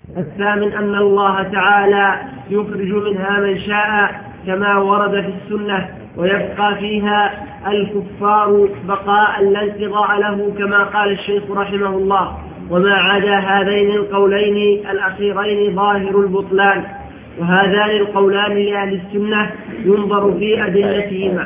الثامن أن الله تعالى يخرج منها من شاء كما ورد في السنة، ويبقى فيها الكفار بقاء لا انقضاء له كما قال الشيخ رحمه الله. وما عدا هذين القولين الأخيرين ظاهر البطلان، وهذان القولان لأهل السنة ينظر في أدلتهما.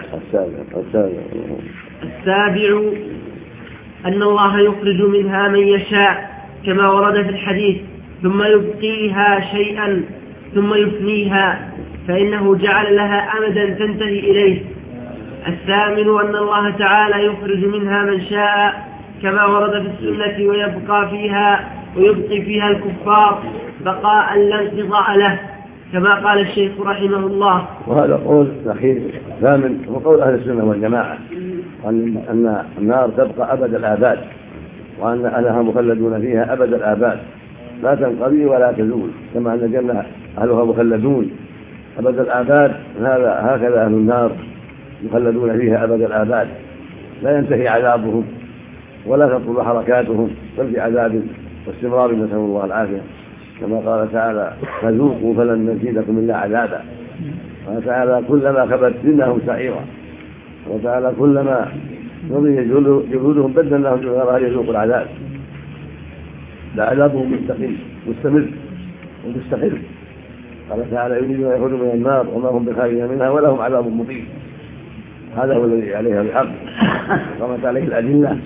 السابع أن الله يخرج منها من يشاء كما ورد في الحديث، ثم يبقيها شيئا ثم يفنيها، فإنه جعل لها أمدا تنتهي إليه. الثامن أن الله تعالى يخرج منها من شاء كما ورد في السنة، ويبقي فيها الكفار بقاء لا انقضاء له كما قال الشيخ رحمه الله. وهذا قول الأخير الثامن وقول أهل السنة والجماعة، أن النار تبقى أبد الآباد، وأن أهلها مخلدون فيها أبد الآباد لا تنقضي ولا تزول، كما أن الجنة أهلها مخلدون أبد الآباد، هكذا أهل النار مخلدون فيها أبد الآباد لا ينتهي عذابهم ولا تطول حركاتهم، بل في عذاب واستمرار، نسأل الله العافية، كما قال تعالى فذوقوا فلن نزيدكم إلا عذابا. قال تعالى كلما خبت زدناهم سعيرا، وتعالى كلما نضج جلودهم بدلناهم جلودا يذوقوا العذاب، لعذابهم مستمر ومستقر. قال تعالى يريدون أن يخرجوا من النار وما هم بخارجين منها ولهم عذاب مقيم. هذا هو الذي عليها الحق، قامت عليه الأدلة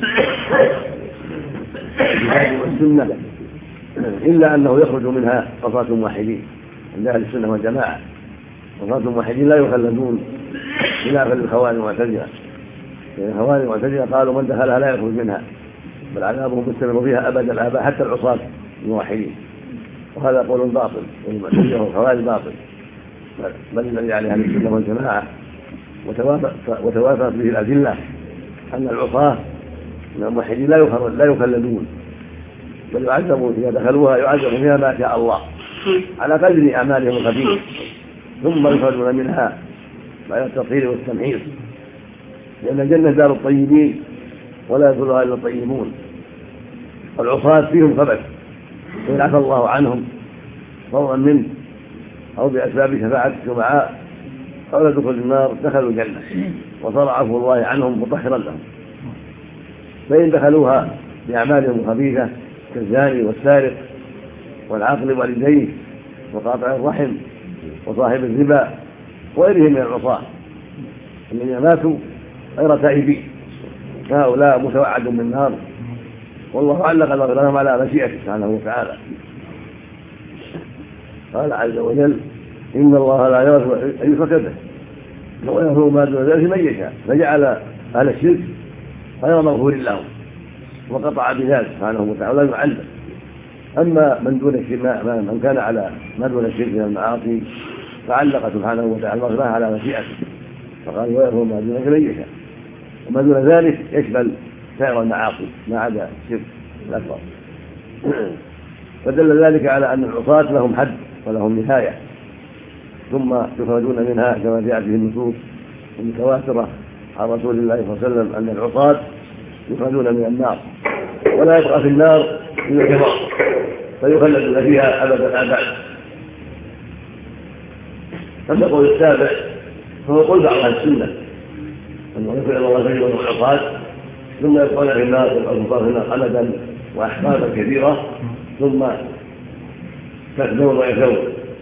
الكتاب والسنة، إلا أنه يخرج منها قصاة موحدين عند أهل السنة والجماعة. قصاة موحدين لا يخلدون خلافا للخوارج والمعتزلة، لأن الخوارج والمعتزلة قالوا من دخلها لا يخرج منها، بل عذابهم مستمر فيها أبد الآباء حتى العصاة الموحدين، وهذا قول باطل، والمعتزلة والخوارج باطل، بل الذي عليه أهل السنة والجماعة وتوافقت به الأدلة أن العصاة من الموحدين لا يخلدون، بل يعذبون إذا دخلوها يعذبون فيها ما شاء الله على قدر أعمالهم الخبيثة، ثم يخرجون منها بعد التطهير والتمحيص، لأن الجنة دار الطيبين ولا يدخلها إلا الطيبون، والعصاة فيهم خبث، وإن عفى الله عنهم فضلا منه أو بأسباب شفاعة الشفعاء قبل دخول النار دخلوا الجنة، وصار عفو الله عنهم مطهرا لهم. فإن دخلوها بأعمالهم الخبيثة كالزاني والسارق والعاقل والديه وقاطع الرحم وصاحب الربا وغيرهم من العصاة الذين ماتوا غير تائبين، هؤلاء متوعد بالنار، والله علق مغفرتهم على مشيئته سبحانه وتعالى. قال عز وجل إن الله لا يغفر أن يشرك به ويغفر ما دون ذلك من يشاء، فجعل أهل الشرك غير مغفور لهم وقطع بذلك سبحانه وتعالى ولا يعذب. أما من دون الشرك من كان على ما دون الشرك من المعاصي فعلق سبحانه وتعالى المغفرة على مشيئته، فقال ويغفر ما دون ذلك من يشاء، وما دون ذلك يشمل سائر المعاصي ما عدا الشرك الأكبر. فدل ذلك على أن العصاة لهم حد ولهم نهاية، ثم يخرجون منها كما جاء به النصوص المتواترة عن رسول الله صلى الله عليه وسلم أن العصاة يخرجون من النار ولا يبقى في النار إلا الكبار، فيخلدون فيها أبد الآباد. أما القول السابع فهو قول بعض أهل السنة أنه يخرج الله فيهم العصاة ثم يبقون في النار والكفار في النار أبدا وأحقابا كثيرة ثم يكذبون ويكذبون،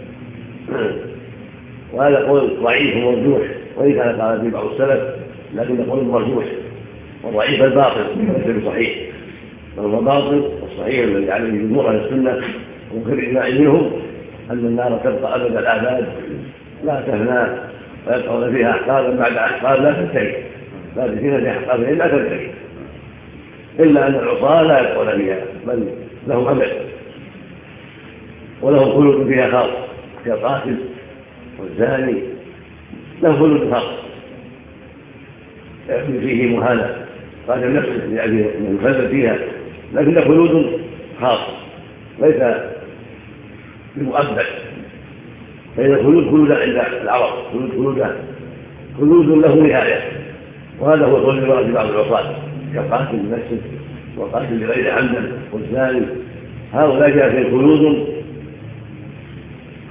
وهذا قول ضعيف ومرجوح، وإن كان قال في بعض السلف لكن قول مرجوح وضعيف الباطل وليس بصحيح، بل هو باطل. والصحيح الذي عليه جمهور اهل السنه وغير اجماع منهم ان النار تبقى ابد الاباد لا تفنى ويبقون فيها احقابا بعد احقاب لا تنتهي، لابثين في احقاب لا تنتهي، الا ان العصاه لا يبقون فيها بل لهم امل ولهم خلود فيها خاص كالقاتل والزاني له خلود خاص يكون فيه مهانة قاتل نفسه يعني يخلد فيها، لكن له خلود خاص ليس بمؤبد، فإن الخلود خلود عند العرب خلود له نهاية، وهذا هو قول المراد بعض العصاة كالقاتل لنفسه والقاتل لغير عمدا والزاني، هؤلاء جاء فيه خلود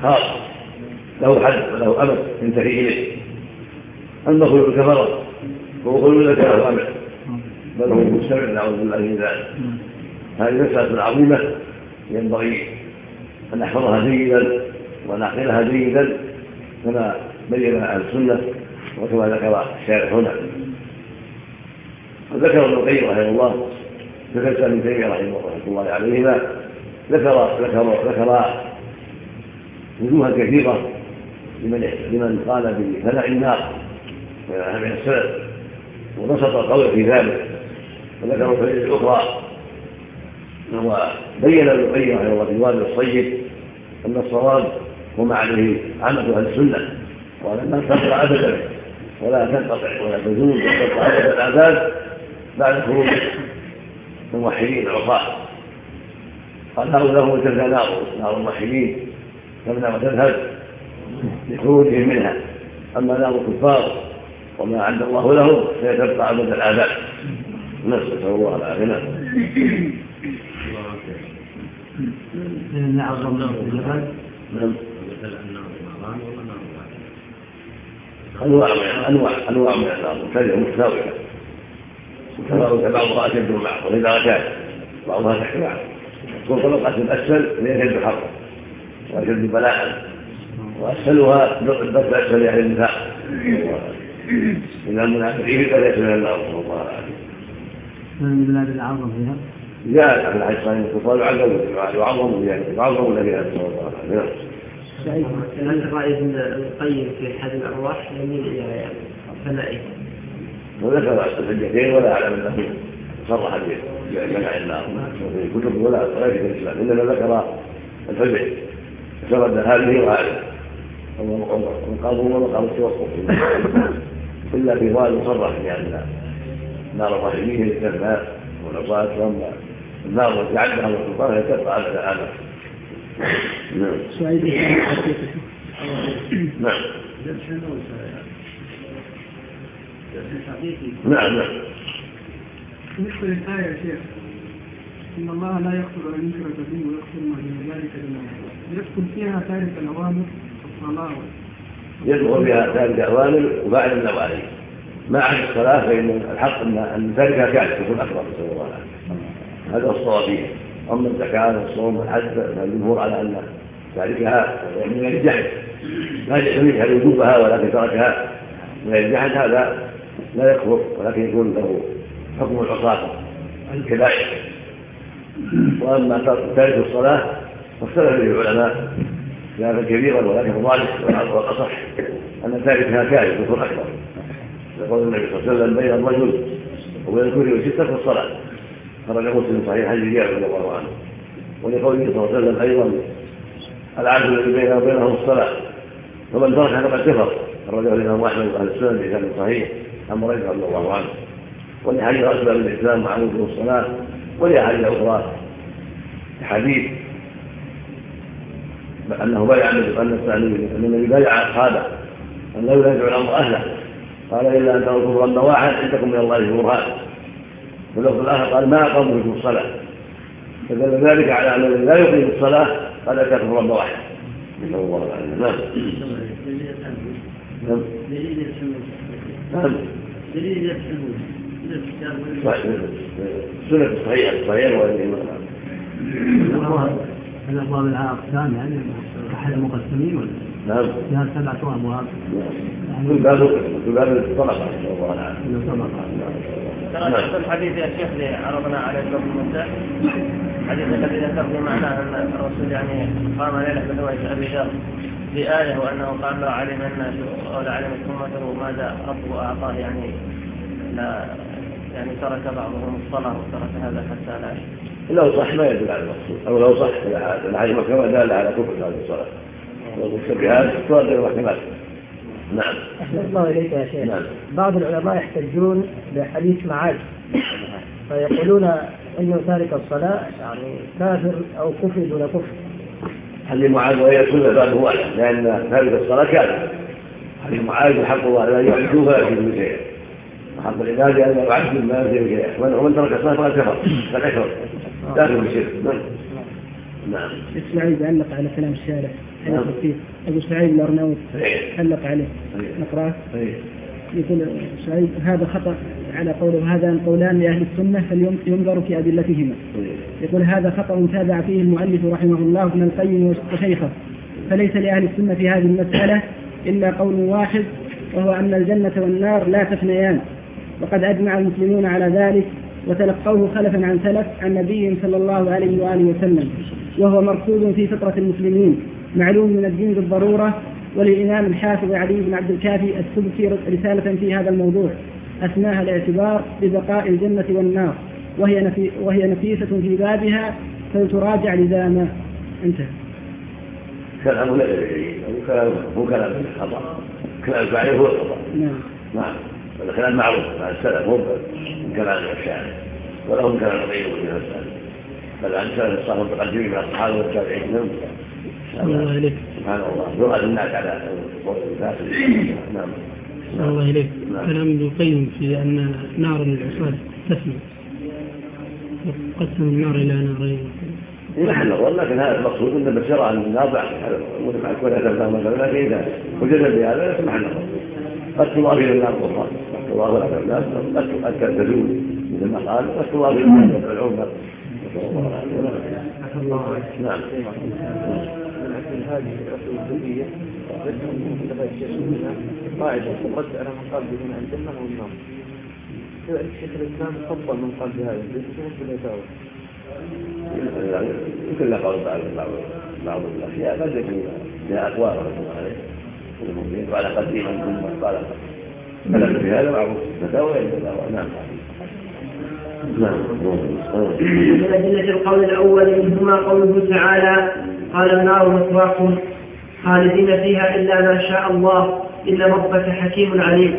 خاص له حد وله أمد ينتهي إليه. أما خلق الكفرة هو خلق لك له أمد بل هو مستمع، نعوذ بالله من ذلك. هذه مسألة عظيمة ينبغي أن نحفظها جيدا ونعقلها جيدا كما بين أهل السنة وكما ذكر الشارح هنا. وذكر ابن القيم رحمه الله في كتاب ابن تيمية رحمه الله عليهما ذكر وجوها كثيرة لمن قال بفناء النار من السلف وبسط القول في ذلك، وذكر الفائدة الأخرى وبين ابن القيم رحمه الله في الوابل الصيب أن الصواب وما عليه عامة أهل السنة، وأن لا تنقطع أبدا ولا تنقطع ولا تزول وتنقطع أبدا العذاب بعد خروج الموحدين العصاة. قال له تلك نار الموحدين تبنى وتذهب لخروجهم منها، أما نار الكفار وما أعد الله لهم سيتبقى أبدا العذاب. نسأل الله العافية. أنواع من النار مختلفة متساوية متفاوتة، بعضها أشد من بعض وإذا كان بعضها تحت بعض. كل طبقة أسفل هي أشد حرا وأشد بلاء، وأسفلها الضغط أسفل يعني النفاق. إذا المنافقين فليس من النار. صلى الله عليه وسلم. من بلاد العظم فيها جاء في الحديث صحيح الكفار يعظموا الذين صلى الله عليه وسلم. هل رأي ابن القيم في حد الأرواح يميل إلى فنائه؟ وذكر الحجتين ولا أعلم أنه صرح بمنع النار في كتب ولا غير في الإسلام، إنما ذكر الفجع فرد هذه وهذه ومقامه ومقام التوقف إلا في ظاهر مصرح بأن نار الراحمين للكفار والعصاة، وأما النار التي عدها السلطان تبقى على الآلة. نعم. نعم. بالنسبة للآية يا شيخ إن الله لا يغفر أن يشرك به ويغفر ما دون ذلك لمن يدخل فيها تارك الأوامر والصلاة يدخل فيها تارك الأوامر وبعد النواهي ما عدا الصلاة، فإن الحق أن تاركها كافر يكون أكبر. صلى الله عليه وسلم. هذا الصواب فيه. أما الزكاة والصوم والحج فالجمهور على أن تاركها من الجحد لا يحتمل وجوبها ولكن تركها من الجحد هذا لا يكفر، ولكن يكون له حكم العصاة الكبائر. وأما تارك الصلاة فاختلف فيه العلماء خلافا كبيرا، ولكن الظاهر والأصح أن تاركها كافر يكون أكبر، يقول النبي صلى الله عليه وسلم بين الرجل وبين كل ستة في الصلاة، خرج مسلم صحيح حديث جابر رضي الله عنه. ولقوله صلى الله عليه وسلم أيضا العبد الذي بينه وبينه الصلاة فمن تركها فقد كفر، خرجه الإمام أحمد وأهل السنن بإسناد صحيح عن بريدة رضي الله عنه. ولحديث أسباب الإسلام وعموده الصلاة، ولأحاديث أخرى حديث أنه بايع أن النبي بايع أصحابه أن لا ينازع الأمر أهله، قال إلا أن تركوا رب واحد عندكم من الله برهان. واللفظ الآخر قال ما أقاموا بكم الصلاة، فدل ذلك على أن الذي لا يقيم الصلاة قد أتاكم رب واحد. نسأل الله العافية. نعم. نعم. السنة الصحيحة والإيمان. الأبواب الأقسام يعني أحد المقسمين ولا؟ نعم. فيها 7 أبواب. كل باب الطلقة. الله العافية. ترى الحديث يا شيخ اللي عرضنا عليه قبل مدة، الحديث الذي ذكرت معناه أن الرسول يعني قام ليلة بدوية أبي ذر بآية، وأنه قال لو علم الناس أو لعلمت أمته ماذا ربه أعطاه، لا ترك بعضهم الصلاة وترك هذا حتى لا يشرك. لو صح ما يدل على المقصود، أو لو صح العلم كما دل على كفر هذه الصلاة والمشتبهات تصادر الاحتمال. نعم. أحسن الله إليك يا شيخ. نعم. بعض العلماء يحتجون بحديث معاذ فيقولون إنه تارك الصلاة يعني كافر أو كفر دون كفر. حديث معاذ وهي سنة بابه واحد، لأن تارك الصلاة كافر. حديث معاذ حق الله أن يعبدوه فلا يشركوا به شيئا، وحق العباد أن يعبدوا ما يشركوا به شيئا، ومن ترك الصلاة فقد كفر فالأكبر كافر بالشرك. نعم. إسماعيل بيعلق على كلام الشارع أبو سعيد الأرناؤوط علق عليه نقرأه. يقول سعيد هذا خطأ على قوله هذا قولان لأهل السنة فلينظر في أدلتهما. يقول هذا خطأ تابع فيه المؤلف رحمه الله ابن القيم وشيخه، فليس لأهل السنة في هذه المسألة إلا قول واحد، وهو أن الجنة والنار لا تفنيان، وقد أجمع المسلمون على ذلك وتلقوه خلفا عن سلف عن نبي صلى الله عليه وآله وسلم، وهو مرصود في فطرة المسلمين معلوم من الدين بالضرورة. وللإمام الحافظ علي بن عبد الكافي السبكي رسالة في هذا الموضوع أسماها الاعتبار ببقاء الجنة والنار، وهي نفيسة في بابها فلتراجع لزاما. انتهى. كلام لا هو كلام خطأ، كلام الفاعل هو الخطأ. نعم هذا كلام معروف مع السلف، هو كلام الشاعر ولهم كلام غيره في هذا السلف، بل عن سلف الصحابة المتقدمين من الصحابة والتابعين منهم. الله إليك. سبحان الله يرغب الناس على الفاسد. نعم. الله إليك. كلام ابن القيم في أن نار العصاة تسمى، قسم النار إلى نارين. محل نظر، لكن هذا المقصود أن بشرع النار بعد مع كل هذا الفهم مثلا في ذلك وجدل بهذا ليس محل نظر. قد تضاف إلى النار الأخرى، قد تضاف إلى الناس، قد تزول مثل ما قال، قد تضاف إلى الناس العمر. نعم. هذه الأصولية قاعدة ترد على من قال بهنا الجنة والنار. الشيخ الإسلام فضل من قال بهذا يمكن لا قول بعض الأشياء بل يكون لها أقوال رحمه الله عليه المؤمنين وعلى قديما ثم قال فلم في هذا معروف فتاوى نعم. من أدلة القول الأول منهما قوله تعالى قال النار مثواكم خالدين فيها إلا ما شاء الله إن ربك حكيم عليم.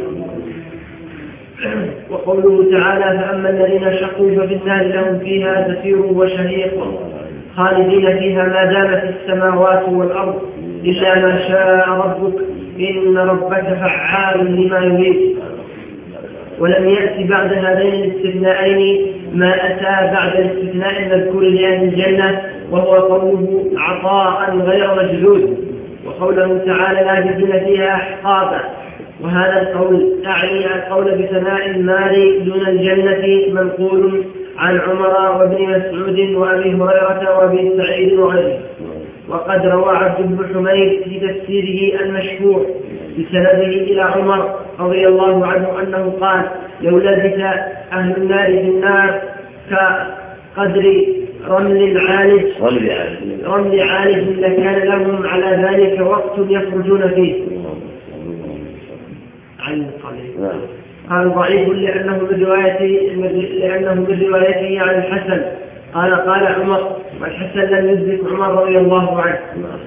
وقوله تعالى فأما الذين شقوا ففي النار لهم فيها زفير وشهيق خالدين فيها ما دامت السماوات والأرض إلا ما شاء ربك إن ربك فعال لما يريد. ولم يأتي بعد هذين الاستثناءين ما أتى بعد الاستثناء المذكور لأهل الجنة، وهو قوله عطاء غير مجدود، وقوله تعالى لابثين فيها أحقابا. وهذا القول أعني القول بثناء النار دون الجنة منقول عن عمر وابن مسعود وأبي هريرة وابي سعيد وغيره. وقد روى عبد بن حميد في تفسيره المشهور بسنده إلى عمر رضي الله عنه أنه قال لو لبث أهل النار في النار كقدر رمل عالج لكان لهم على ذلك وقت يخرجون فيه. قال ضعيف لأنه من روايته عن الحسن قال عمر، والحسن لم يدرك عمر رضي الله عنه.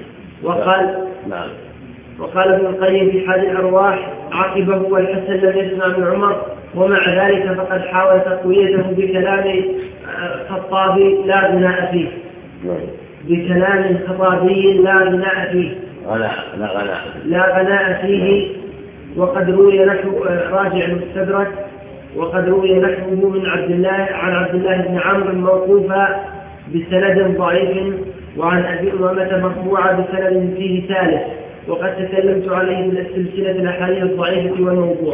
وقال ابن القيم في حال الأرواح عقبه والحسن لم يسمع من عمر، ومع ذلك فقد حاول تقويته بكلام خطابي لا غناء فيه. بكلام خطابي لا غناء فيه. وقد روي نحو راجع المستدرك، وقد روي نحوه من عن عبد الله بن عمرو موقوفا بسند ضعيف، وعن أبي أمامة مرفوعا بسند فيه ثالث، وقد تكلمت عليه من السلسلة الأحاديث الضعيفة والموضوع.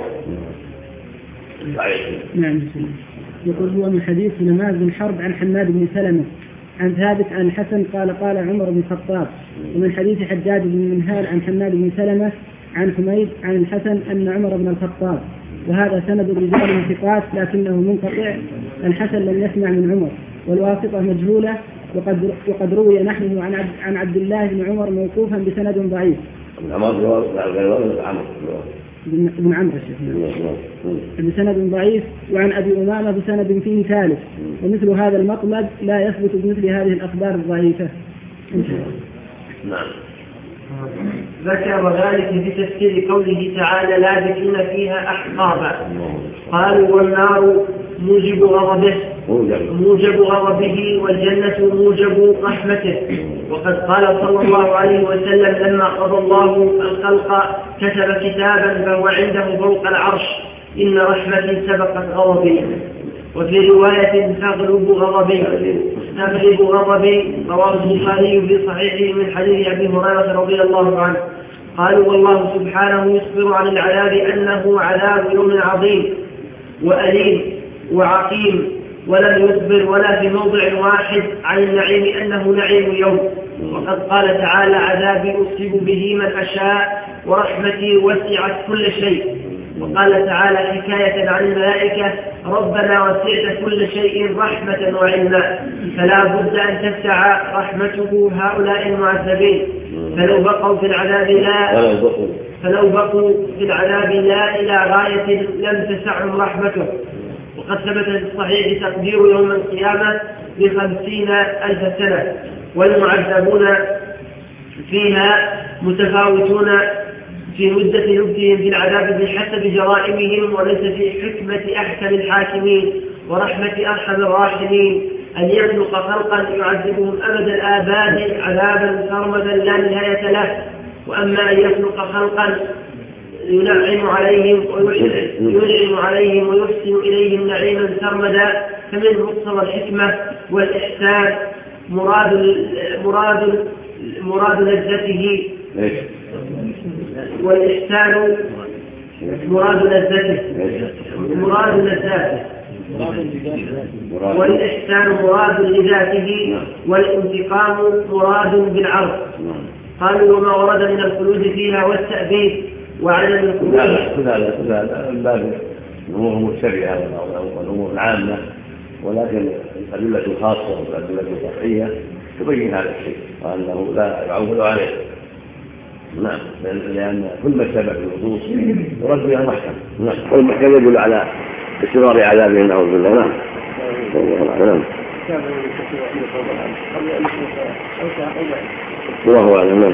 نعم. يقول هو من حديث نماذج بن حرب عن حماد بن سلمة عن ثابت عن الحسن قال عمر بن الخطاب. ومن حديث حجاج بن منهال عن حماد بن سلمة عن حميد عن الحسن أن عمر بن الخطاب، وهذا سند رجال ثقات لكنه منقطع. الحسن لم يسمع من عمر والواسطة مجهولة، وقد روي نحوه عن عبد الله بن عمر موقوفا بسند ضعيف. بن عمرو بسند ضعيف، وعن أبي أمامة بسند فيه ثالث. ومثل هذا المطلب لا يثبت بمثل هذه الأخبار الضعيفة. نعم. ذكر ذلك في تفسير قوله تعالى لابثين فيها أحقابا. قالوا والنار موجب غضبه والجنة موجب رحمته. وقد قال صلى الله عليه وسلم لما قضى الله الخلق كتب كتابا فهو عنده فوق العرش إن رحمتي سبقت غضبي، وفي رواية تغلب غضبي. تغلب غضبي. رواه البخاري في صحيحه من حديث أبي هريرة رضي الله عنه. قالوا والله سبحانه يخبر عن العذاب أنه عذاب يوم عظيم وأليم وعقيم، ولم يخبر ولا في موضع واحد عن النعيم أنه نعيم يوم. وقد قال تعالى عذابي أصيب به من أشاء ورحمتي وسعت كل شيء. وقال تعالى حكاية عن الملائكة ربنا وسعت كل شيء رحمة وعلما، فلا بد أن تسع رحمته هؤلاء المعذبين، فلو بقوا في العذاب لا إلى غاية لم تسعهم رحمته. وقد ثبت في الصحيح تقدير يوم القيامة ب50,000 سنة، والمعذبون فيها متفاوتون في مدة لبثهم في العذاب بحسب جرائمهم، وليس في حكمة أحكم الحاكمين ورحمة أرحم الراحمين أن يخلق خلقا يعذبهم أبد الآباد عذابا سرمدا لا نهاية له. وأما أن يخلق خلقا ينعم عليهم ويحسن إليهم نعيما سرمدا، فمن مقتضى الحكمة والإحسان مراد لذته، والإحسان مراد لذته، والإحسان مراد لذاته، والانتقام مراد بالعرض. قالوا وما ورد من الخلود فيها والتأبيد وعدم الخلود لا الباب الأمور مشتبهة والأمور العامة، ولكن الأدلة الخاصة والأدلة القطعية تبين هذا الشيء وأنه لا يعول عليه. نعم، لأن كل ما ثبت في النصوص يرد بها المحكم. نعم، والمحكم يدل على استمرار عذابه نعوذ بالله. نعم. الله أعلم.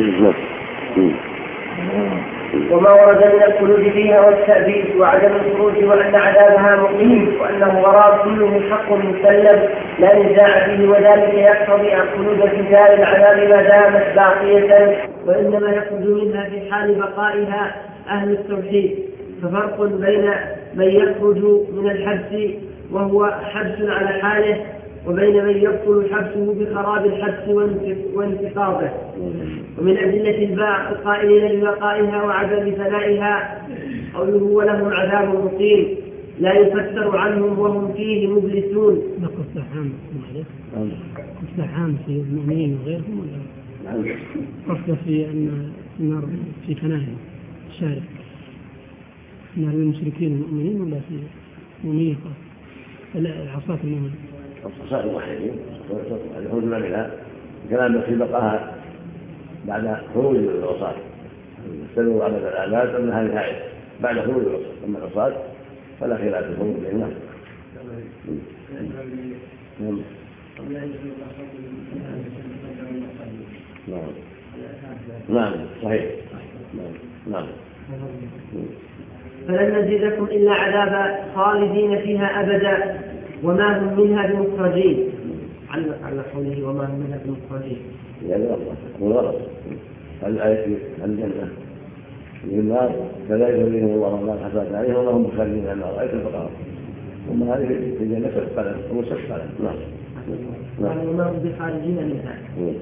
وما ورد من الخلود فيها والتأبيد وعدم الخروج، وأن عذابها مقيم، وأنه وراء كله حق مسلم لا نزاع فيه، وذلك يقتضي الخلود في دار العذاب ما دامت باقية، وإنما يخرج منها في حال بقائها أهل التوحيد. ففرق بين من يخرج من الحبس وهو حبس على حاله، وبين من يبطل حبسه بخراب الحبس وانتقاضه. ومن أدلة القائلين ببقائها وعدم فنائها قوله ولهم عذاب مقيم لا يفتر عنهم وهم فيه مبلسون. قصة عام في المؤمنين وغيرهم، ولا قصة في أن النار في فنائها الشارع نار المشركين المؤمنين، ولا في المؤمنين العصاة المؤمنين؟ الصلاة الوحيدين الخروج منها كلام في بقاها بعد خروج العصاة، استدلوا على الآلات أنها نهاية بعد خروج العصاة، أما العصاة فلا خلاف في الخروج بينهم. نعم صحيح. نعم. فلن نزيدكم إلا عذابا خالدين فيها أبدا وما هم منها بمخرجين. على قوله وما هم منها بمخرجين يعني غلط. الآية الجنة للنار كذلك يريهم الله ما حسبت عليهم وما هم مخرجين من النار. آية البقرة. وما هذه في الجنة سبقا ومسبقا. نعم. وما هم بخارجين منها.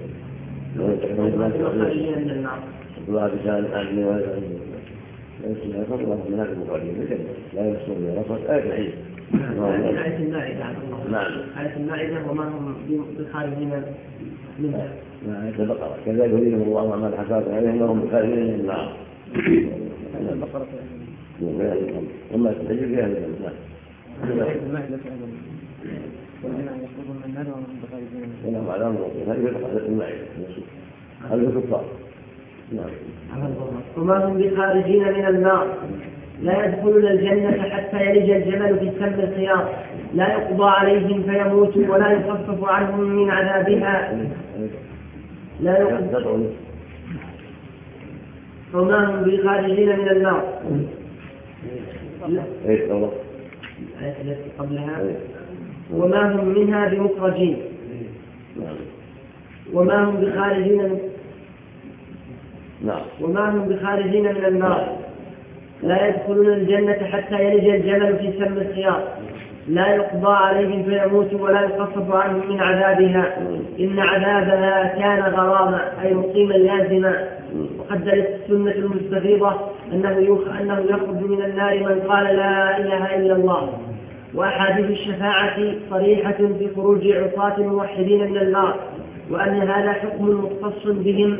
خارجين من النار. الله بشان أهل وهذا لا يفضل من هذا المخرجين الجنة لا يمسون من رفض آية العيد. آية المائدة. نعم. آية المائدة وما هم بخارجين منها. آية البقرة كذلك يريهم الله ما حسبت عليهم وهم بخارجين من النار. البقرة وما تحجب فيها الجنة. آية المائدة أيضا والذين يخرجون من النار وهم بخارجين منها. ولهم عذاب مقيم. هذه بقرة المائدة هذا الكفار. نعم. وما هم بخارجين من النار لا يدخلون الجنة حتى يلج الجمل في سم الخياط لا يقضى عليهم فيموتوا ولا يخفف عنهم من عذابها لا يقضى. وما هم بخارجين من النار الآية التي قبلها وما هم منها بمخرجين وما هم بخارجين من النار لا يدخلون الجنة حتى يلج الجمل في سم الخياط لا يقضى عليهم فيموتوا ولا يخفف عنهم من عذابها، إن عذابها كان غراما أي مقيما لازما. وقد دلت السنة المستفيضة أنه يخرج من النار من قال لا إله إلا الله. وأحاديث الشفاعة صريحة في خروج عصاة الموحدين من النار، وأن هذا حكم مختص بهم.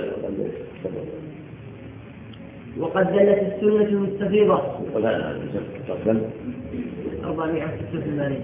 وقد دلت السنة المستفيضة 486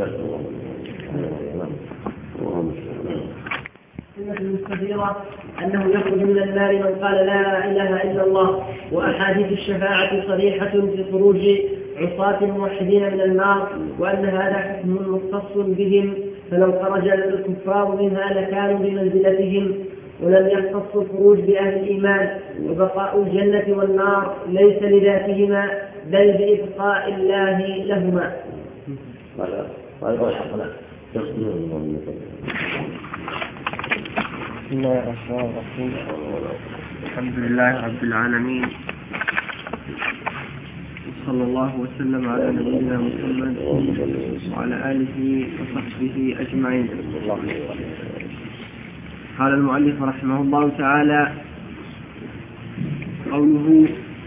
السنة المستفيضة أنه يخرج من النار من قال لا إله إلا الله. وأحاديث الشفاعة صريحة في خروج عصاة الموحدين من النار، وأن هذا حكم مختص بهم، فلو خرج الكفار منها لكانوا بمنزلتهم، ولم يختص الخروج بأهل الإيمان. وبقاء الجنة والنار ليس لذاتهما بل بإبقاء الله لهما. بسم الله الرحمن الرحيم. الحمد لله رب العالمين، صلى الله وسلم على نبينا محمد وعلى آله وصحبه أجمعين. قال المؤلف رحمه الله تعالى: قوله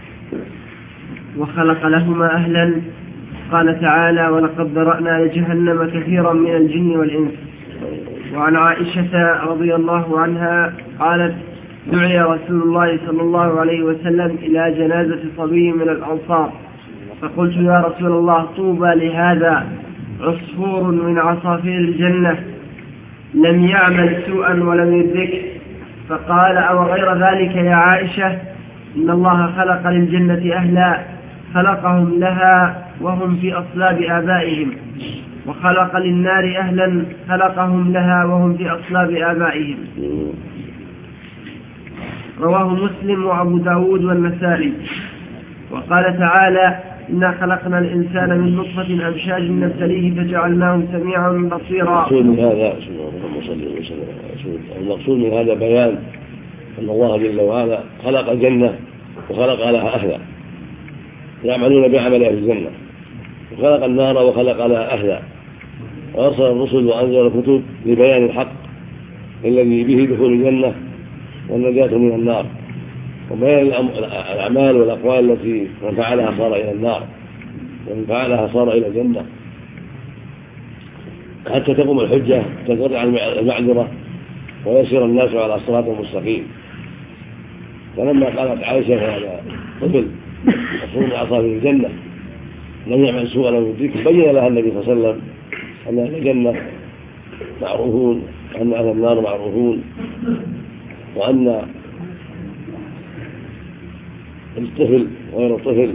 وخلق لهما أهلا. قال تعالى: ولقد ذرأنا لجهنم كثيرا من الجن والإنس. وعن عائشة رضي الله عنها قالت: دعي رسول الله صلى الله عليه وسلم إلى جنازة صبي من الأنصار، فقلت: يا رسول الله، طوبى لهذا، عصفور من عصافير الجنة، لم يعمل سوءا ولم يدرك. فقال: أو غير ذلك يا عائشة، إن الله خلق للجنة أهلا، خلقهم لها وهم في أصلاب آبائهم، وخلق للنار أهلا، خلقهم لها وهم في أصلاب آبائهم. رواه مسلم وأبو داود والنسائي. وقال تعالى: إنا خلقنا الإنسان من نطفة أمشاج نبتليه فجعلناه سميعا بصيرا. المقصود من هذا بيان أن الله جل وعلا خلق الجنة وخلق لها أهلا يعملون بعمل أهل الجنة، وخلق النار وخلق لها أهلا، وأرسل الرسل وأنزل الكتب لبيان الحق الذي به دخول الجنة والنجاة من النار، وبيان الأعمال والأقوال التي من فعلها صار إلى النار ومن فعلها صار إلى الجنة، حتى تقوم الحجة تزرع المعذرة ويسير الناس على الصراط المستقيم. فلما قالت عائشة هذا طفل مصروف من عصافير الجنة لم يعمل سوءا ولم يدرك، بين لها النبي صلى الله عليه وسلم أن أهل الجنة معروفون وأن أهل النار معروفون، وأن الطفل غير الطفل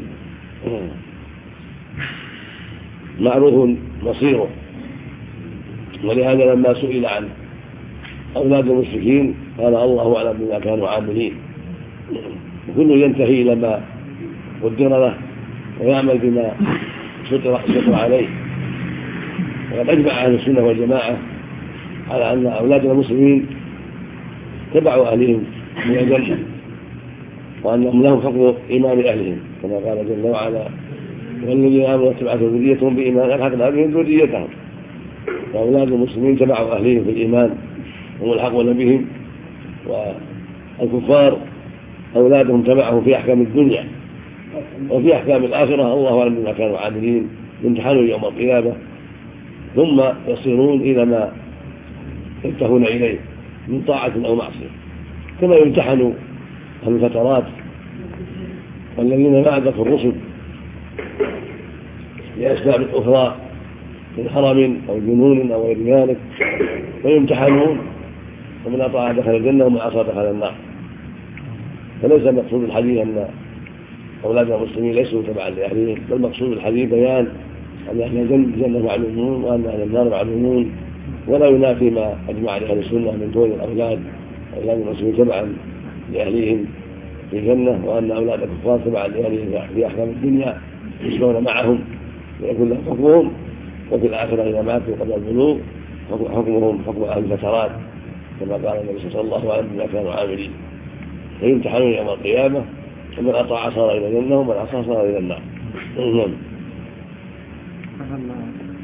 معروف مصيره. ولهذا لما سئل عن أولاد المشركين قال: الله أعلم بما كانوا عاملين. وكل ينتهي إلى ما قدر له ويعمل بما ستر عليه. وقد أجمع أهل السنة والجماعة على أن أولاد المسلمين تبعوا أهلهم من الجنة، وأنهم لهم حكم إيمان أهلهم، كما قال جل وعلا: والذين آمنوا واتبعت ذريتهم بإيمان ألحقنا بهم ذريتهم. فأولاد المسلمين تبعوا أهلهم في الإيمان هم الحقون بهم، والكفار أولادهم تبعهم في أحكام الدنيا، وفي أحكام الآخرة الله أعلم بما كانوا عاملين، يمتحنون يوم القيامة ثم يصيرون إلى ما ينتهون إليه من طاعة أو معصية، كما يمتحنوا الفترات والذين بعدك الرسل لأسباب أخرى من حرم أو جنون أو غير ذلك، فيمتحنون، ومن أطاع دخل الجنة ومن عصى دخل النار. فليس مقصود الحديث أن أولاد المسلمين ليسوا تبعا لأهلهم، بل مقصود الحديث بيان أن أهل الجنة معلومون وأن أهل النار معلومون، ولا ينافي ما أجمع عليه أهل السنة من كون أولاد المسلمين تبعا لأهلهم في الجنة، وأن أولاد الكفار تبعا لأهلهم في أحكام الدنيا يسلون معهم ويكون لهم حكمهم، وفي الآخرة إذا ماتوا قبل البلوغ حكمهم حكم أهل الفترات، كما قال النبي صلى الله عليه وسلم بما كانوا عاملين. فيمتحنون يوم القيامة، ومن أطاع صار إلى الجنة ومن عصى صار إلى النار.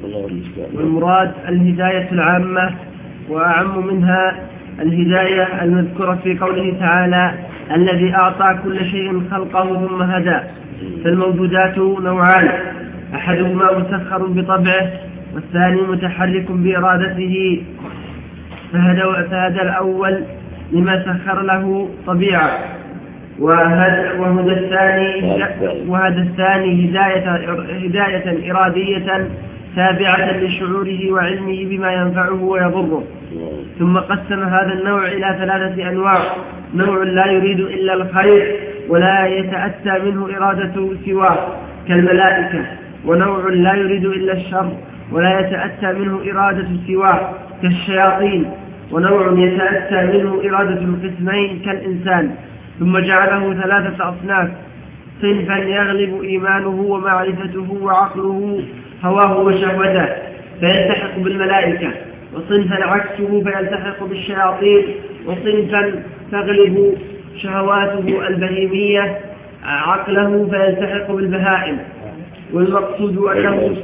والمراد الهداية العامة، وأعم منها الهداية المذكورة في قوله تعالى الذي أعطى كل شيء خلقه ثم هدى. فالموجودات نوعان، أحدهما مسخر بطبعه والثاني متحرك بإرادته، فهدى الأول لما سخر له طبيعة، وهدى الثاني هداية إرادية تابعة لشعوره وعلمه بما ينفعه ويضره. ثم قسم هذا النوع إلى 3 أنواع: نوع لا يريد إلا الخير ولا يتأتى منه إرادة سواه كالملائكة، ونوع لا يريد إلا الشر ولا يتأتى منه إرادة سواه كالشياطين، ونوع يتأتى منه إرادة القسمين كالإنسان. ثم جعله 3 أصناف: صنفا يغلب إيمانه ومعرفته وعقله هواه وشهوته فيلتحق بالملائكة، وصنفا عكسه فيلتحق بالشياطين، وصنفا تغلب شهواته البهيمية عقله فيلتحق بالبهائم. والمقصود أنه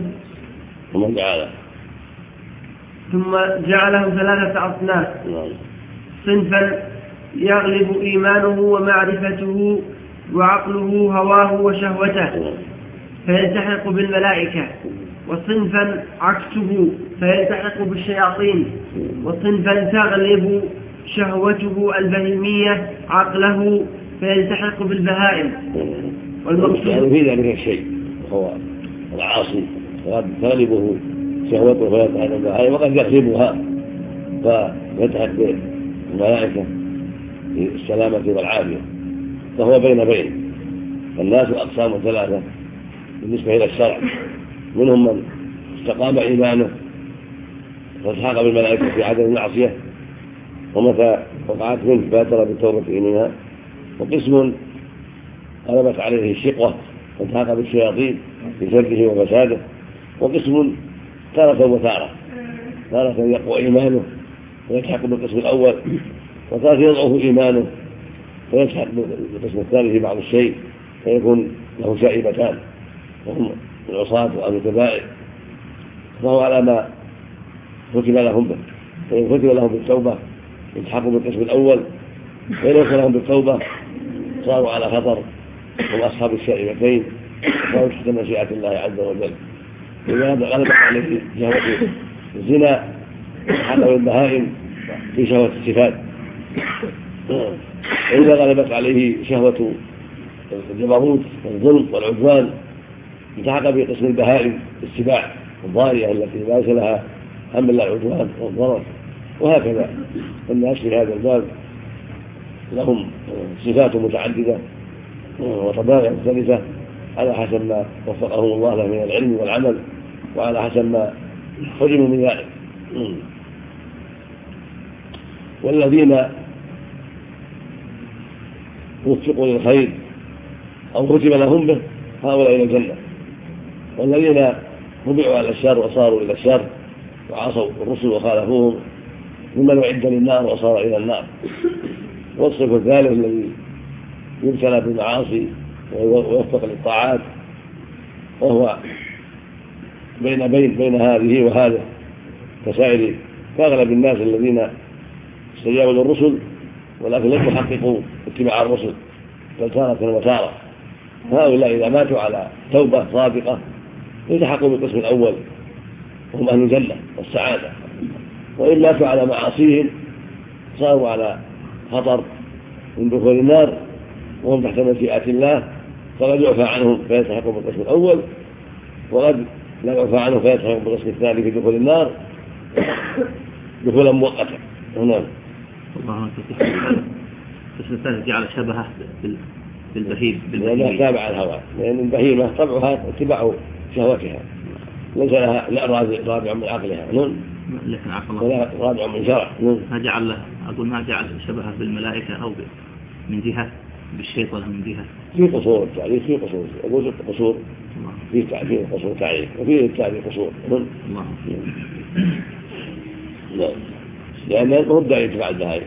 ثم جعله 3 أصناف: صنفا يغلب إيمانه ومعرفته وعقله هواه وشهوته فيلتحق بالملائكة، وصنفا عكسه فيلتحق بالشياطين، وصنفا تغلب شهوته البهيمية عقله فيلتحق بالبهائم. والمقصود يعني في ذلك الشيء هو العاصي تغلبه شهوته فيلتحق بالبهائم، وقد يغلبها فيلتحق بالملائكة في السلامة والعافية، فهو بين فالناس أقسام 3 بالنسبة إلى الشرع: منهم من استقام إيمانه فالتحق بالملائكة في عدم المعصية ومتى وقعت منه بادر بالتوبة منها، وقسم غلبت عليه الشقوة فالتحق بالشياطين في شره وفساده، وقسم تارة وتارة يقوى إيمانه ويلتحق بالقسم الأول، وتارة يضعف إيمانه فيلتحق بالقسم الثاني في بعض الشيء فيكون له شائبتان وهم العصاة أو الكبائر، فهو على ما كتب لهم به. فإن كتب لهم بالتوبة يلتحقوا بالقسم الأول، وإن كتب لهم بالتوبة صاروا على خطر هم أصحاب الشائبتين وصاروا تحت مشيئة الله عز وجل. إذا غلبت عليه شهوة الزنا حتى البهائم في شهوة الصفات، وإذا غلبت عليه شهوة الجبروت والظلم والعدوان التحق بقسم البهائم السباع الضارية التي ليس لها هم الا العدوان والضرر. وهكذا الناس في هذا الباب لهم صفات متعددة وطبائع مختلفة على حسب ما وفقهم الله له من العلم والعمل، وعلى حسب ما حرموا من ذلك. والذين وفقوا للخير أو كتب لهم به هؤلاء إلى الجنة، والذين ربعوا على الشر وصاروا إلى الشر وعصوا الرسل وخالفوهم ممن أعد للنار وصار إلى النار. والصف الثالث الذي يبتلى بالمعاصي ويوفق للطاعات وهو بين هذه وهذا كسائر كأغلب الناس الذين استجابوا للرسل ولكن لم يحققوا اتباع الرسل بل تارة وتارة. هؤلاء إذا ماتوا على توبة صادقة يلتحقوا بالقسم الأول وهم أهل الجنة والسعادة، وإن ماتوا على معاصيهم صاروا على خطر من دخول النار وهم تحت مشيئة الله، فقد يعفى عنهم فيلتحقوا بالقسم الأول، وقد لا يعفى عنهم فيلتحقوا بالقسم الثاني في دخول النار دخولا مؤقتا. نعم. الله القسم الثالث جعل شبهه بالبهيم لأنها تابع الهوى، لأن البهيمة طبعها اتباع شهوتها ليس لها لا رادع من عقلها لكن عقل ولا رادع من شرع. ما جعل شبهه بالملائكة أو من جهة بالشيطان من جهة في قصور التعريف، في قصور أقول قصور في تعريف قصور تعريف وفي التعريف قصور. نعم. لأن هو بدأ يتبع البهائم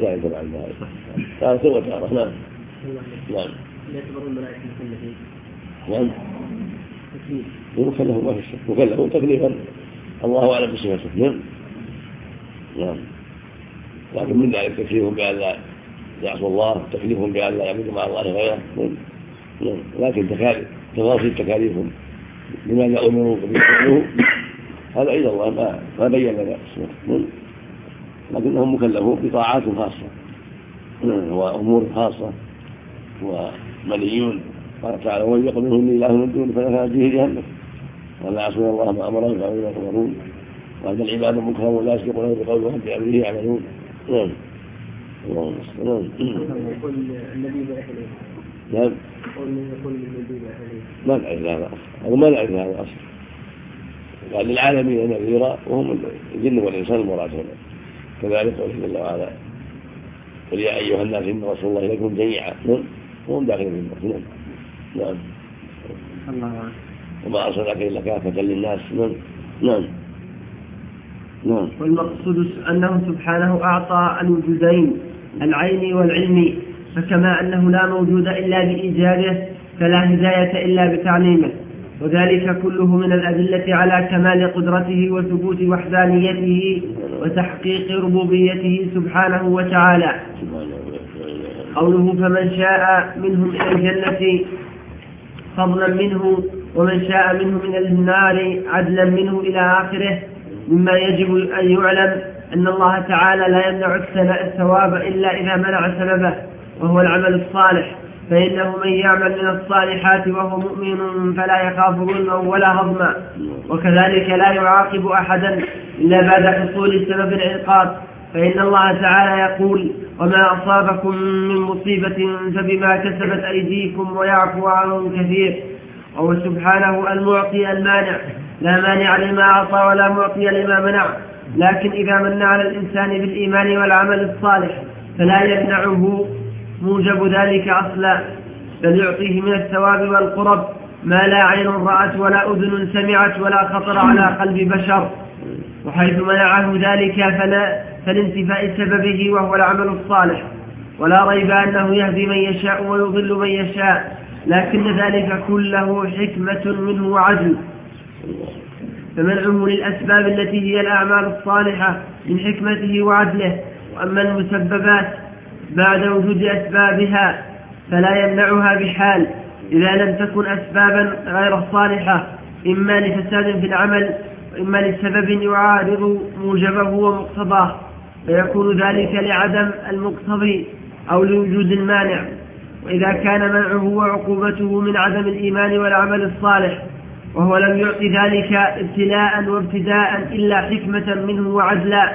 تارة وتارة. نعم. يعتبرون الملائكة مكلفين. نعم. مكلفون ما في شك، مكلفون تكليفا الله أعلم بصفته. نعم. لكن من ذلك تكليفهم بأن لا يعصوا الله، تكليفهم بأن لا يعبدوا مع الله غيره. لكن تفاصيل تكاليفهم لماذا أمروا بذلك هذا إلى الله ما بين لنا، لكنهم مكلفون بطاعات خاصة وأمور خاصة ومنيون. قال تعالى: ومن يقل منهم إله من دونه فليأتيه جهنم ولا يعصون الله ما أمرهم ويفعلون ما يؤمرون وهذا العباد مكرمون لا يسبقونه بقول وهم بأمره يعملون. نعم. اللهم صل. يقول النبي بأهله. نعم. يقول النبي بأهله. ما نعرف هذا أصل، أو ما نعرف هذا أصل. قال للعالمين نذيرا وهم الجن والإنسان المراد هنا. كذلك قال جل وعلا: قل يا أيها الناس إن رسول الله إليكم جميعا. وهم داخلين في النار. نعم. الله. وما أرسلناك إلا كافة للناس. نعم. والمقصود أنه سبحانه أعطى الوجودين العين والعلم، فكما أنه لا موجود إلا بإيجاده فلا هداية إلا بتعليمه، وذلك كله من الأدلة على كمال قدرته وثبوت وحدانيته وتحقيق ربوبيته سبحانه وتعالى. قوله: فمن شاء منهم إلى الجنة فضلا منه ومن شاء منهم إلى النار عدلا منه إلى آخره، مما يجب أن يعلم أن الله تعالى لا يمنع الثواب إلا إذا منع سببه وهو العمل الصالح، فإنه من يعمل من الصالحات وهو مؤمن فلا يخاف ظلما ولا هضما، وكذلك لا يعاقب أحدا إلا بعد حصول سبب العقاب، فإن الله تعالى يقول: وما أصابكم من مصيبة فبما كسبت أيديكم ويعفو عن كثير. وهو سبحانه المعطي المانع، لا مانع لما أعطى ولا معطي لما منع، لكن إذا من على الإنسان بالإيمان والعمل الصالح فلا يمنعه موجب ذلك أصلا، بل يعطيه من الثواب والقرب ما لا عين رأت ولا أذن سمعت ولا خطر على قلب بشر، وحيث منعه ذلك فلانتفاء سببه وهو العمل الصالح، ولا ريب أنه يهدي من يشاء ويضل من يشاء، لكن ذلك كله حكمة منه وعدل. فمنعه للأسباب التي هي الأعمال الصالحة من حكمته وعدله. وأما المسببات بعد وجود أسبابها فلا يمنعها بحال إذا لم تكن أسبابا غير صالحة، إما لفساد في العمل وإما لسبب يعارض موجبه ومقتضاه، فيكون ذلك لعدم المقتضي أو لوجود المانع. وإذا كان منعه وعقوبته من عدم الإيمان والعمل الصالح وهو لم يعط ذلك ابتلاء وابتداء إلا حكمة منه وعدلا،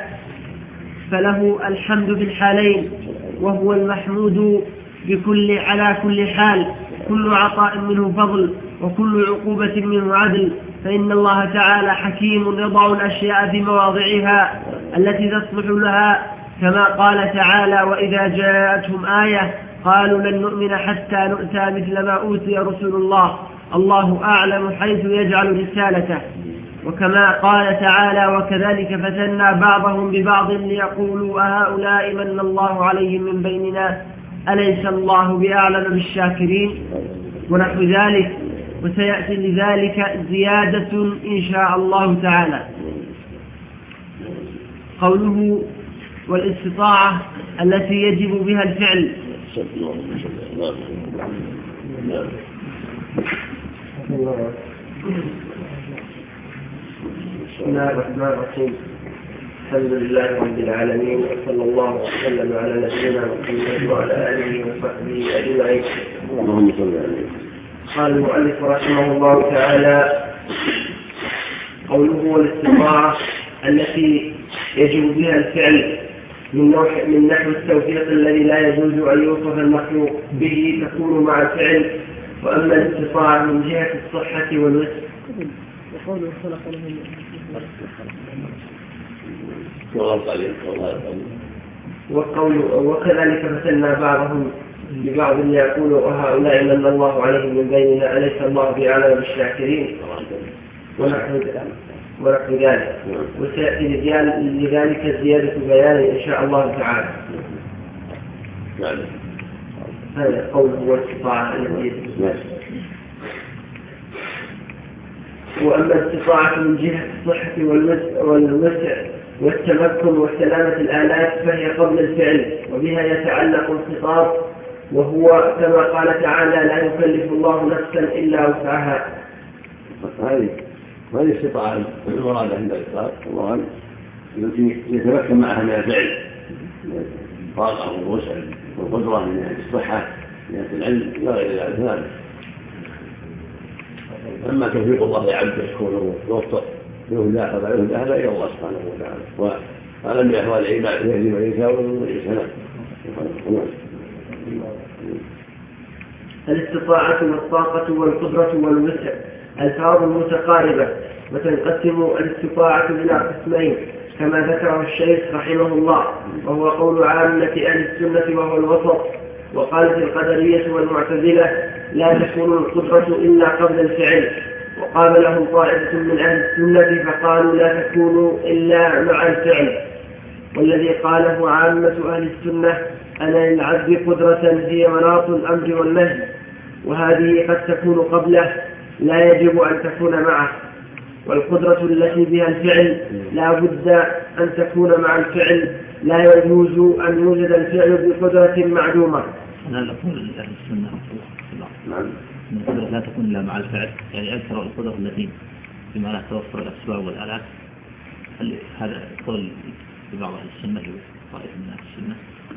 فله الحمد في الحالين، وهو المحمود على كل حال. كل عطاء منه فضل وكل عقوبة منه عدل، فإن الله تعالى حكيم يضع الأشياء في مواضعها التي تصلح لها، كما قال تعالى: وإذا جاءتهم آية قالوا لن نؤمن حتى نؤتى مثل ما أوتي رسول الله، الله أعلم حيث يجعل رسالته. وكما قال تعالى: وكذلك فتنا بعضهم ببعض ليقولوا أهؤلاء من الله عليهم من بيننا أليس الله بأعلم بالشاكرين، ونحو ذلك. وسيأتي لذلك زيادة إن شاء الله تعالى. قوله: والاستطاعة التي يجب بها الفعل. بسم الله الرحمن الرحيم. الحمد لله رب العالمين، وصلى الله وسلم على نبينا محمد وعلى آله وصحبه أجمعين. قال المؤلف رحمه الله تعالى: قوله: والاستطاعة التي يجب بها الفعل من نحو التوفيق الذي لا يجوز أن يوصف المخلوق به تكون مع الفعل. وأما الاستطاعة من جهة الصحة والوسع وكذلك فتنا بعضهم ببعض ليقولوا أهؤلاء من الله عليهم من بيننا أليس الله بأعلم بالشاكرين، ونحو ذلك. وسيأتي لذلك زيادة بيان إن شاء الله تعالى. هذا قوله: والاستطاعة التي وأما الاستطاعة من جهة الصحة والوسع والتمكن وسلامة الآلات فهي قبل الفعل، وبها يتعلق الخطاب، وهو كما قال تعالى: لا يكلف الله نفسا إلا وسعها. هذه استطاعة المراد عند الإطلاق الله التي يتمكن معها من الفعل، الطاقة والوسع والقدرة من الصحة من العلم وغير ذلك. أما توفيق الله لعبده يكون يوفق له هذا إلى الله سبحانه وتعالى، وأعلم بأحوال العباد يهدي من يشاء ويضل من يشاء. الاستطاعة والطاقة والقدرة والوسع ألفاظ متقاربة، وتنقسم الاستطاعة إلى قسمين كما ذكره الشيخ رحمه الله، وهو قول عامة أهل السنة وهو الوسط. وقالت القدرية والمعتزلة: لا تكون القدرة إلا قبل الفعل. وقال لهم طائفة من أهل السنة فقالوا: لا تكون إلا مع الفعل. والذي قاله عامة أهل السنة: أنا للعبد قدرة هي مناط الأمر والنهي، وهذه قد تكون قبله لا يجب أن تكون معه. والقدرة التي بها الفعل لا بد أن تكون مع الفعل، لا يجوز أن يوجد الفعل بقدرة معدومة. لا نقول أهل السنة القدرة لا تكون إلا مع الفعل، يعني أكثر القدرة التي بما لا توفر الأسباب والآلات. هذا قول في بعض أهل السنة وطائفة من أهل السنة.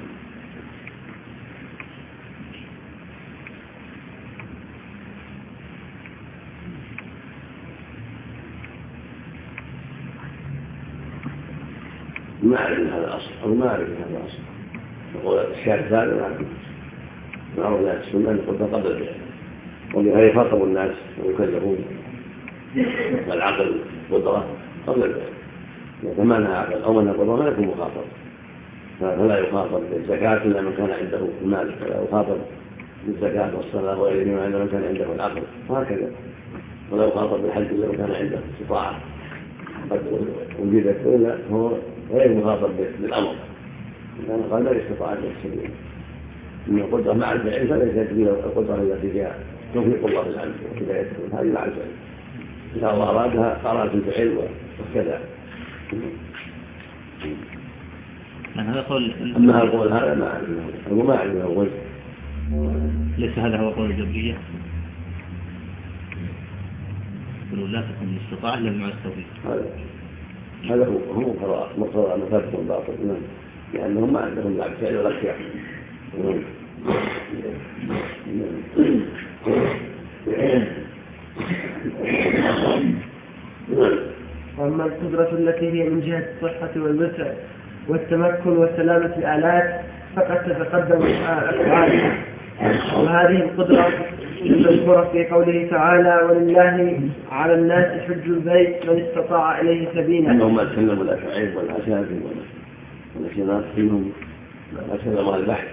ما أعرف هذا الأصل أو ما أعرف هذا الأصل. يقول الشارع هذا معروف لها السنة أن يقول قبل الفعل، وبها يخاطب الناس ويكلفون والعقل قدرة قبل الفعل. إذا منها عقل أو منها قدرة ما يكون مخاطب، فلا يخاطب بالزكاة إلا من كان عنده المال، ولا يخاطب بالزكاة والصلاة وغيرهما إلا من كان عنده العقل، وهكذا. ولا يخاطب بالحج إلا من كان عنده استطاعة قد وجدت، ولا هو غير مخاطب بالأمر، لأن قال لا استطاع السبيل. إن القدرة مع الفعل فليست هي القدرة التي فيها توفيق الله للعبد وهدايته، هذه مع الفعل. إذا الله أرادها أراد الفعل وكذا. هذا قول. أما القول هذا ما أعلمه الوجه. ليس هذا هو قول الجبرية. يقولون لا تكون الاستطاعة إلا مع التوفيق. هذا هو مقتضى مفادهم باطل، لأنهم ما عندهم لا فعل ولا اختيار. وأما القدرة التي هي من جهة الصحة والوسع والتمكن وسلامة الآلات فقد تتقدم أفعالها. وهذه القدرة تذكر في قوله تعالى: ولله على الناس حج البيت من استطاع إليه سبيلا. أنهم ما تكلموا الأفعال والأساس والأشياء فيهم ما تكلموا البحث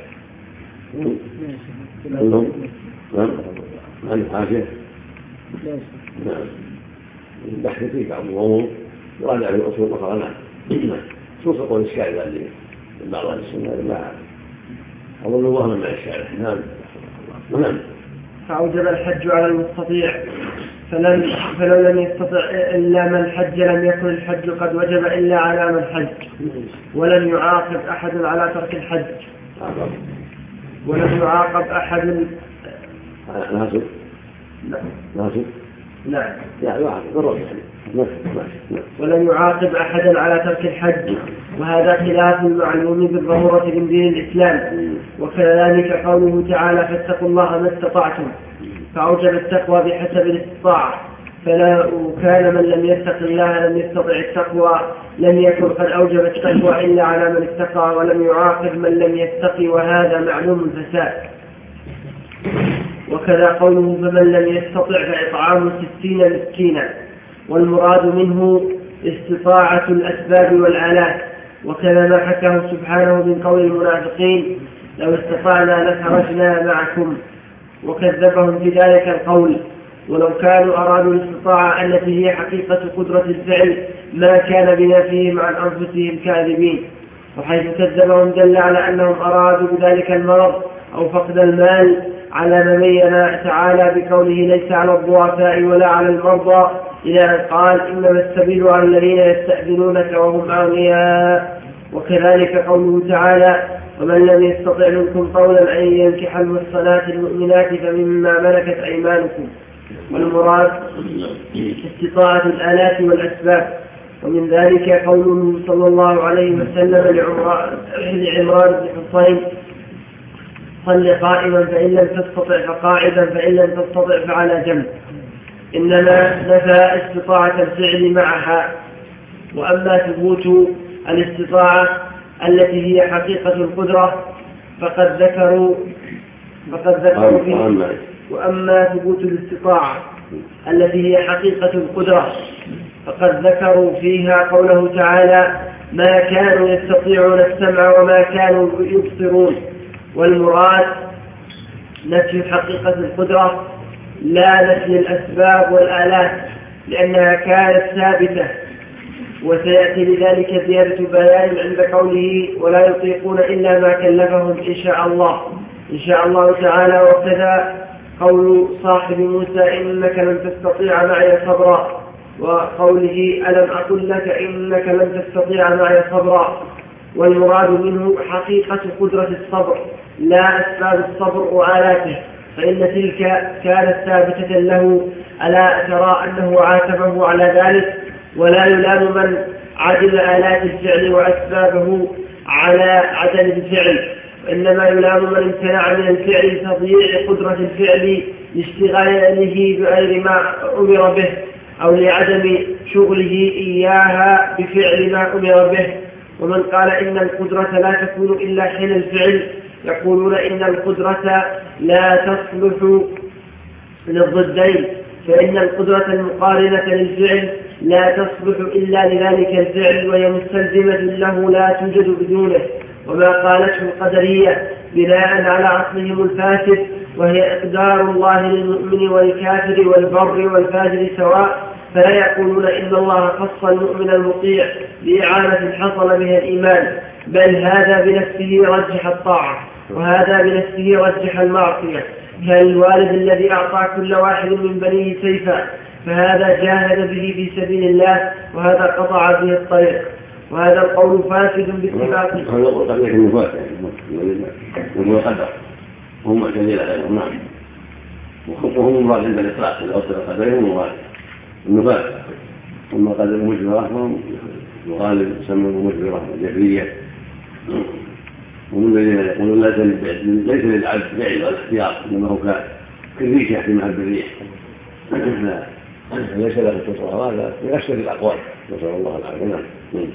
كلهم. نعم حاشية. نعم البحث فيه بعض الأمور يراجع في الأصول أخرى. نعم خصوصا قول الشارع ذلك بعض السنة ما أظن وهم مع الشارع. نعم. فأوجب الحج على المستطيع، فلو لم يستطع إلا من حج لم يكن الحج قد وجب إلا على من حج، ولم يعاقب أحد على ترك الحج، ولم يعاقب أحد. ناسب. نعم. يعني ولم يعاقب أحدا على ترك الحج، وهذا خلاف المعلوم بالضرورة من دين الإسلام. وكذلك قوله تعالى: فاتقوا الله ما استطعتم، فأوجب التقوى بحسب الاستطاعة. فلو كان من لم يتق الله لم يستطع التقوى لم يكن قد أوجب التقوى إلا على من اتقى، ولم يعاقب من لم يتقي، وهذا معلوم الفساد. وكذا قوله: فمن لم يستطع فإطعام 60 مسكينا، والمراد منه استطاعة الأسباب والآلات. وكذا ما حكاه سبحانه من قول المنافقين: لو استطعنا لخرجنا معكم، وكذبهم في ذلك القول. ولو كانوا أرادوا الاستطاعة التي هي حقيقة قدرة الفعل ما كان بنفيهم عن أنفسهم كاذبين. وحيث كذبهم دل على أنهم أرادوا بذلك المرض أو فقد المال، على ما بين تعالى بقوله: ليس على الضعفاء ولا على المرضى إلى أن قال إنما السبيل على الذين يستأذنونك وهم أغنياء. وكذلك قوله تعالى ومن لم يستطع منكم قولا أن ينكح المحصنات المؤمنات فمما ملكت أيمانكم. والمراد استطاعة الآلات والأسباب. ومن ذلك قوله صلى الله عليه وسلم لعمران بن حصين صل قائما فإن لم تستطع فقاعدا فإن لم تستطع فعلى جنب. إنما نفى استطاعة الفعل معها. وأما ثبوت الاستطاعة التي هي حقيقة القدرة فقد ذكروا فيه. وأما ثبوت الاستطاعة التي هي حقيقة القدرة فقد ذكروا فيها قوله تعالى ما كانوا يستطيعون السمع وما كانوا يبصرون. والمراد نفي حقيقة القدرة لا نفي الأسباب والآلات لأنها كانت ثابتة. وسيأتي لذلك زيادة بيان عند قوله ولا يطيقون إلا ما كلفهم إن شاء الله تعالى. وكذا قول صاحب موسى إنك لن تستطيع معي صبرا، وقوله ألم أقل لك إنك لن تستطيع معي صبرا. والمراد منه حقيقة قدرة الصبر لا أسباب الصبر وآلاته، فإن تلك كانت ثابتة له. ألا ترى أنه عاتبه على ذلك؟ ولا يلام من عدل آلات الفعل وأسبابه على عدم الفعل، وإنما يلام من امتنع من الفعل لتضييع قدرة الفعل لاشتغاله بغير ما أمر به أو لعدم شغله إياها بفعل ما أمر به. ومن قال إن القدرة لا تكون إلا حين الفعل يقولون إن القدرة لا تصلح للضدين، فإن القدرة المقارنة للفعل لا تصلح إلا لذلك الفعل وهي مستلزمة له لا توجد بدونه. وما قالته القدرية بناء على عقلهم الفاسد وهي إقدار الله للمؤمن والكافر والبر والفاجر سواء، فلا يقولون إن الله خص المؤمن المطيع بإعانة حصل بها الإيمان، بل هذا بنفسه رجح الطاعة وهذا بنفسه رجح المعصية، كالوالد الذي أعطى كل واحد من بنيه سيفا فهذا جاهد به في سبيل الله وهذا قطع به الطريق. وهذا القول فاسد باتفاق. هذا القول قد يكون فاسد وهو قدر هم معتدلة عليهم. نعم. وهم المراد عند الإطلاق إذا أصل قدرهم المراد النفاق. ثم قدر المجبرة فهم يغالب يسمون المجبرة الجبرية. ومن الذين يقولون ليس للعبد فعل ولا اختيار إنما هو كالريح يحمي مع الريح ليس له تصرف. هذا من أشد الأقوال نسأل الله العافية.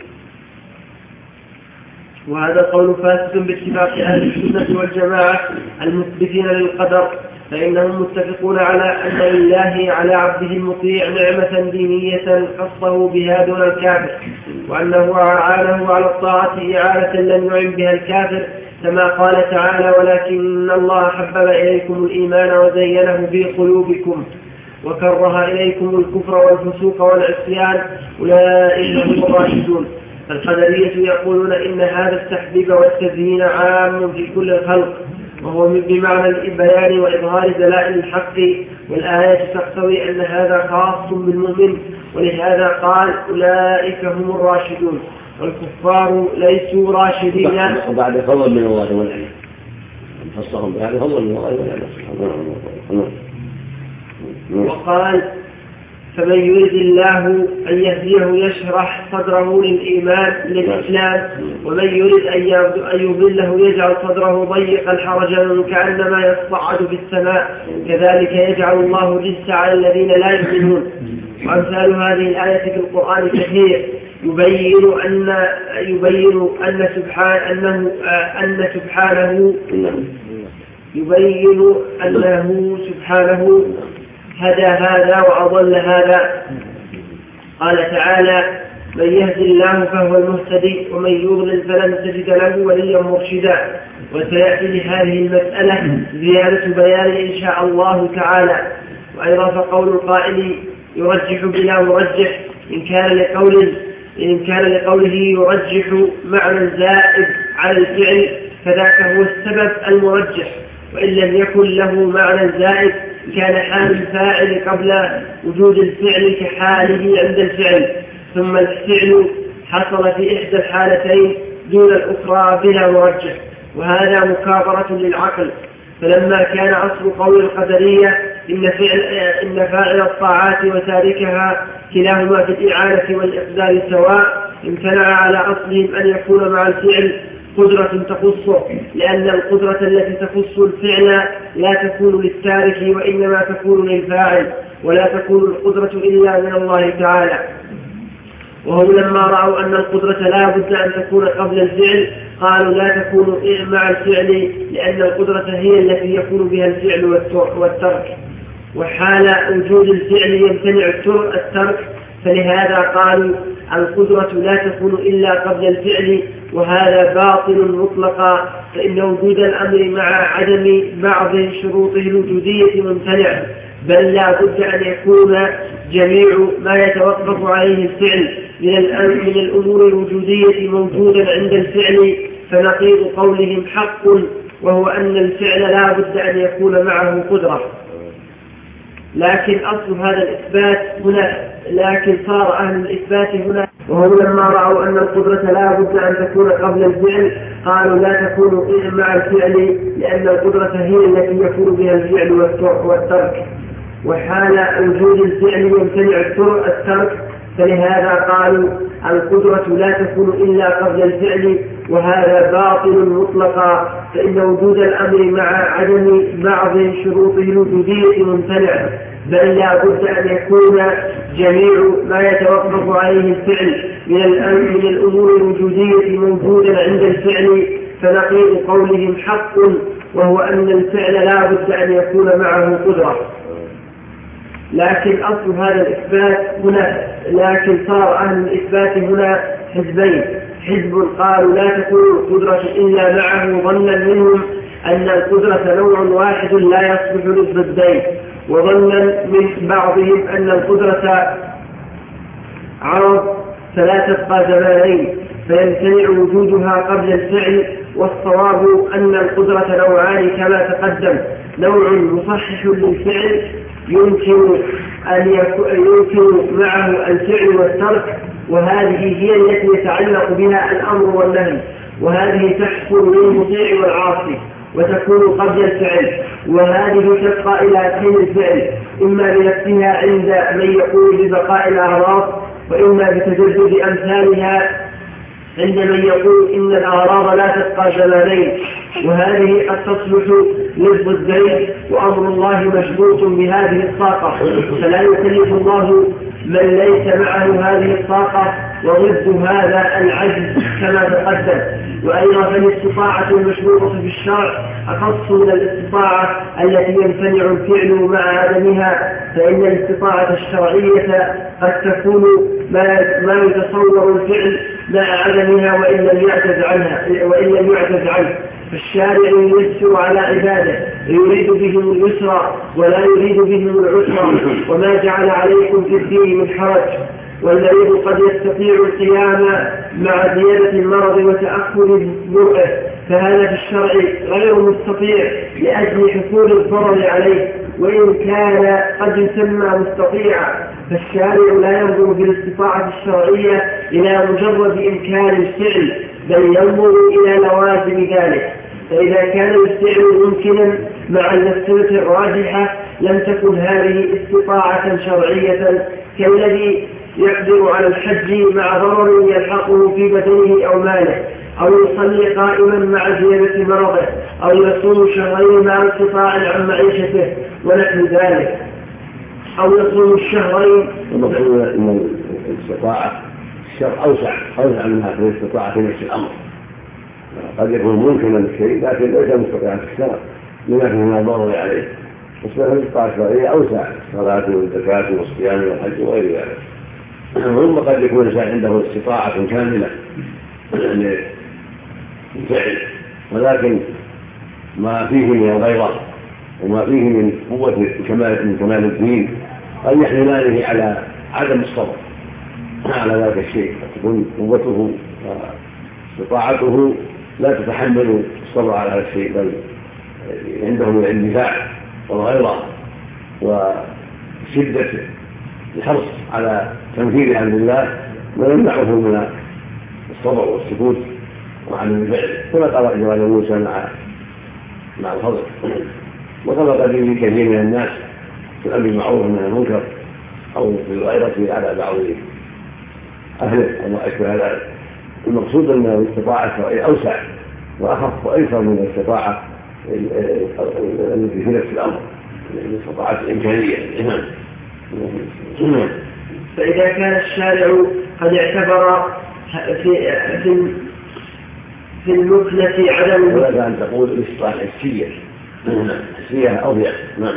وهذا قول فاسد باتفاق أهل السنة والجماعة المثبتين للقدر، فإنهم متفقون على أن لله على عبده المطيع نعمة دينية خصه بها دون الكافر، وأنه أعانه على الطاعة إعانة لم يعن بها الكافر، كما قال تعالى ولكن الله حبب إليكم الإيمان وزينه في قلوبكم وكره إليكم الكفر والفسوق والعصيان أولئك هم الراشدون. فالقدرية يقولون إن هذا التحبيب والتزيين عام في كل الخلق، وهو بمعنى البيان وإظهار دلائل الحق، والآيات تقتضي أن هذا خاص بالمؤمن، ولهذا قال أولئك هم الراشدون، والكفار ليسوا راشدين. وبعد فضل من الله والعلم خصهم بهذا فضل من الله والعلم. وقال فمن يريد الله أن يهديه يشرح صدره للإيمان للإسلام، ومن يريد أن يضله يجعل صدره ضيقا حرجا كأنما يصعد في السماء، كذلك يجعل الله الرجس على الذين لا يؤمنون. وأمثال هذه الآية في القرآن كثير يبين أنه سبحانه هدى هذا وأضل هذا. قال تعالى من يهدي الله فهو المهتدي ومن يضلل فلن تجد له وليا مرشدا. وسيأتي لهذه المسألة زيادة بيان إن شاء الله تعالى. وأيضا فقول القائل يرجح بلا مرجح إن كان لقوله يرجح معنى زائد على الفعل فذاك هو السبب المرجح، وإن لم يكن له معنى زائد كان حال الفاعل قبل وجود الفعل كحاله عند الفعل، ثم الفعل حصل في إحدى الحالتين دون الأخرى بلا مرجح، وهذا مكابرة للعقل. فلما كان أصل قول القدرية إن فاعل الطاعات وتاركها كلاهما في الإعانة والإقدار سواء، امتنع على أصلهم أن يكون مع الفعل قدرة تخصه، لأن القدرة التي تخص الفعل لا تكون للتارك وإنما تكون للفاعل، ولا تكون القدرة إلا من الله تعالى. وهم لما رأوا أن القدرة لا بد أن تكون قبل الفعل قالوا لا تكون مع الفعل، لأن القدرة هي التي يكون بها الفعل والترك، وحال وجود الفعل يمتنع الترك، فلهذا قالوا القدرة لا تكون إلا قبل الفعل، وهذا باطل مطلقا، فإن وجود الأمر مع عدم بعض شروطه الوجودية ممتنع، بل لا بد أن يكون جميع ما يتوقف عليه الفعل من الأمور الوجودية موجودا عند الفعل، فنقيض قولهم حق، وهو أن الفعل لا بد أن يكون معه قدرة. لكن أصل هذا الإثبات هنا، لكن صار أهل الإثبات هنا، وهم لما رأوا أن القدرة لا بد أن تكون قبل الفعل قالوا لا تكون مع الفعل، لأن القدرة هي التي يكون بها الفعل والترك، وحال وجود الفعل يمتنع الترك، فلهذا قالوا القدرة لا تكون إلا قبل الفعل، وهذا باطل مطلقا، فإن وجود الأمر مع عدم بعض شروطه الوجودية ممتنع، بل لا بد أن يكون جميع ما يتوقف عليه الفعل من الأمور الوجودية موجودا عند الفعل، فنقيض قولهم حق، وهو أن الفعل لا بد أن يكون معه قدرة. لكن أصل هذا الإثبات هنا، لكن صار أهل الإثبات هنا حزبين، حزب قالوا لا تكون القدرة إلا معه ظنا منهم أن القدرة نوع واحد لا يصلح للضدين، وظنا من بعضهم أن القدرة عرض فلا تبقى زمانين فيمتنع وجودها قبل الفعل، والصواب أن القدرة نوعان كما تقدم، نوع مصحح للفعل يمكن معه الفعل والترك، وهذه هي التي يتعلق بها الأمر والنهي، وهذه تحصل للمطيع والعاصي وتكون قبل الفعل، وهذه تبقى إلى حين الفعل إما بنفسها عند من يقول ببقاء الأعراض، وإما بتجدد أمثالها عند من يقول إن الأعراض لا تبقى زمانين، وهذه قد تصلح للضدين، وأمر الله مشروط بهذه الطاقة، فلا يكلف الله من ليس معه هذه الطاقة، وضد هذا العجز كما تقدم. وأيضا فالاستطاعة المشروطة في الشرع أخص من الاستطاعة التي يمتنع الفعل مع عدمها، فإن الاستطاعة الشرعية قد تكون ما يتصور الفعل مع عدمها وإن لم يعجز عنه، فالشارع ييسر على عباده يريد بهم اليسر ولا يريد بهم العسر، وما جعل عليكم في الدين من حرج، والمريض قد يستطيع القيام مع زيادة المرض وتأخر برئه، فهذا في الشرع غير مستطيع لأجل حصول الضرر عليه، وإن كان قد يسمى مستطيعا، فالشارع لا ينظر بالاستطاعة الشرعية إلى مجرد إمكان الفعل، بل ينظر إلى لوازم ذلك، فإذا كان الفعل ممكنا مع المفسدة الراجحة لم تكن هذه استطاعة شرعية، كالذي يقدر على الحج مع ضرر يلحقه في بدنه أو ماله، أو يصلي قائما مع زيادة مرضه، أو يصوم شهرين مع انقطاع عن معيشته ونحو ذلك، أو يصوم الشهرين. المقصود أن الاستطاعة الشرع أوسع من هذه الاستطاعة في نفس الأمر، قد يكون ممكنا الشيء لكن ليس مستطيعا في الشرع لما فيه من الضرر عليه، الاستطاعة الشرعية أوسع، الصلاة والزكاة والصيام والحج وغير ذلك. ثم قد يكون الإنسان عنده استطاعة كاملة للفعل، ولكن ما فيه من الغيرة وما فيه من قوة كمال الدين قد يحملانه على عدم الصبر على ذلك الشيء، تكون قوته واستطاعته لا تتحمل الصبر على هذا الشيء، بل عنده من الاندفاع والغيرة وشدة الحرص على تنفيذ أمر الله ويمنعه من الصبر والسكوت وعن الفعل، كما قال جواب موسى مع الخضر، وكما قال في كثير من الناس في الأمر بالمعروف والنهي عن المنكر أو في الغيرة على بعض أهله أو ما أشبه ذلك. المقصود أن الاستطاعة الشرعية أوسع وأخف وأيسر من الاستطاعة التي في نفس الأمر، الاستطاعة الإمكانية. فإذا كان الشارع قد اعتبر في المثلة عدم ولك أن تقول الاستطاعة الحسية، حسية أوضح.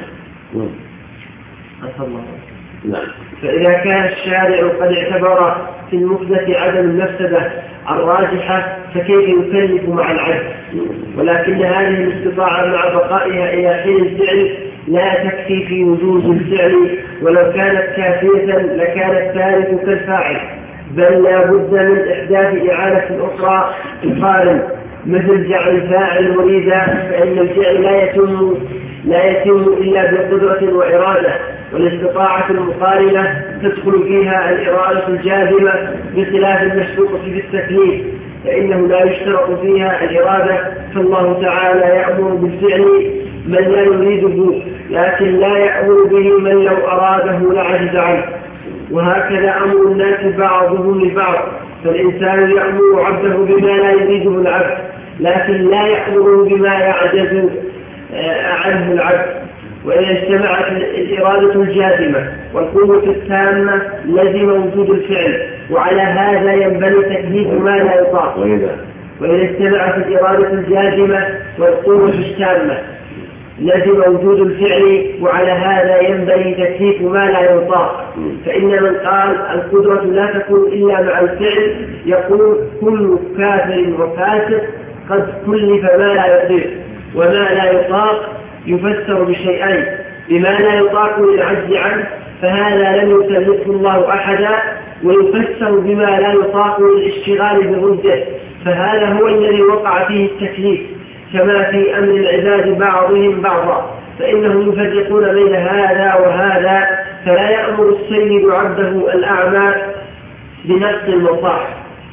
نعم. فإذا كان الشارع قد اعتبر في المثلة عدم المفسدة الراجحة فكيف يكلف مع العجز؟ ولكن هذه الاستطاعة مع بقائها إلى حين الفعل لا تكفي في وجود الفعل، ولو كانت كافية لكان الثالث كالفاعل، بل لا بد من إحداث إعانة أخرى تقارن، مثل جعل الفاعل مريدا، فإن الفعل لا يتم إلا بقدرة وإرادة، والاستطاعة المقارنة تدخل فيها الإرادة الجازمة بخلاف المشروط في التكليف، فإنه لا يشترط فيها الإرادة، فالله تعالى يأمر بالفعل من لا يريده، لكن لا يأمر به من لو أراده لعجز عنه. وهكذا أمر الناس بعضهم لبعض، فالإنسان يأمر عبده بما لا يريده العبد، لكن لا يأمره بما يعجز عنه العبد. وإذا اجتمعت الإرادة الجازمة والقوة التامة لزم وجود الفعل، وعلى هذا ينبني تكليف ما لا يطاق. وإذا اجتمعت الإرادة الجازمة والقوة التامة لزم وجود الفعل، وعلى هذا ينبغي تكليف ما لا يطاق. فإن من قال القدرة لا تكون إلا مع الفعل يقول كل كافر وفاسق قد كلف ما لا يطيق، وما لا يطاق يفسر بشيئين: بما لا يطاق للعجز عنه فهذا لم يكلفه الله أحدا، ويفسر بما لا يطاق للاشتغال بضده، فهذا هو الذي وقع فيه التكليف، كما في أمر العباد بعضهم بعضا، فإنهم يفرقون بين هذا وهذا، فلا يأمر السيد عبده الأعمى بنقص المصاح،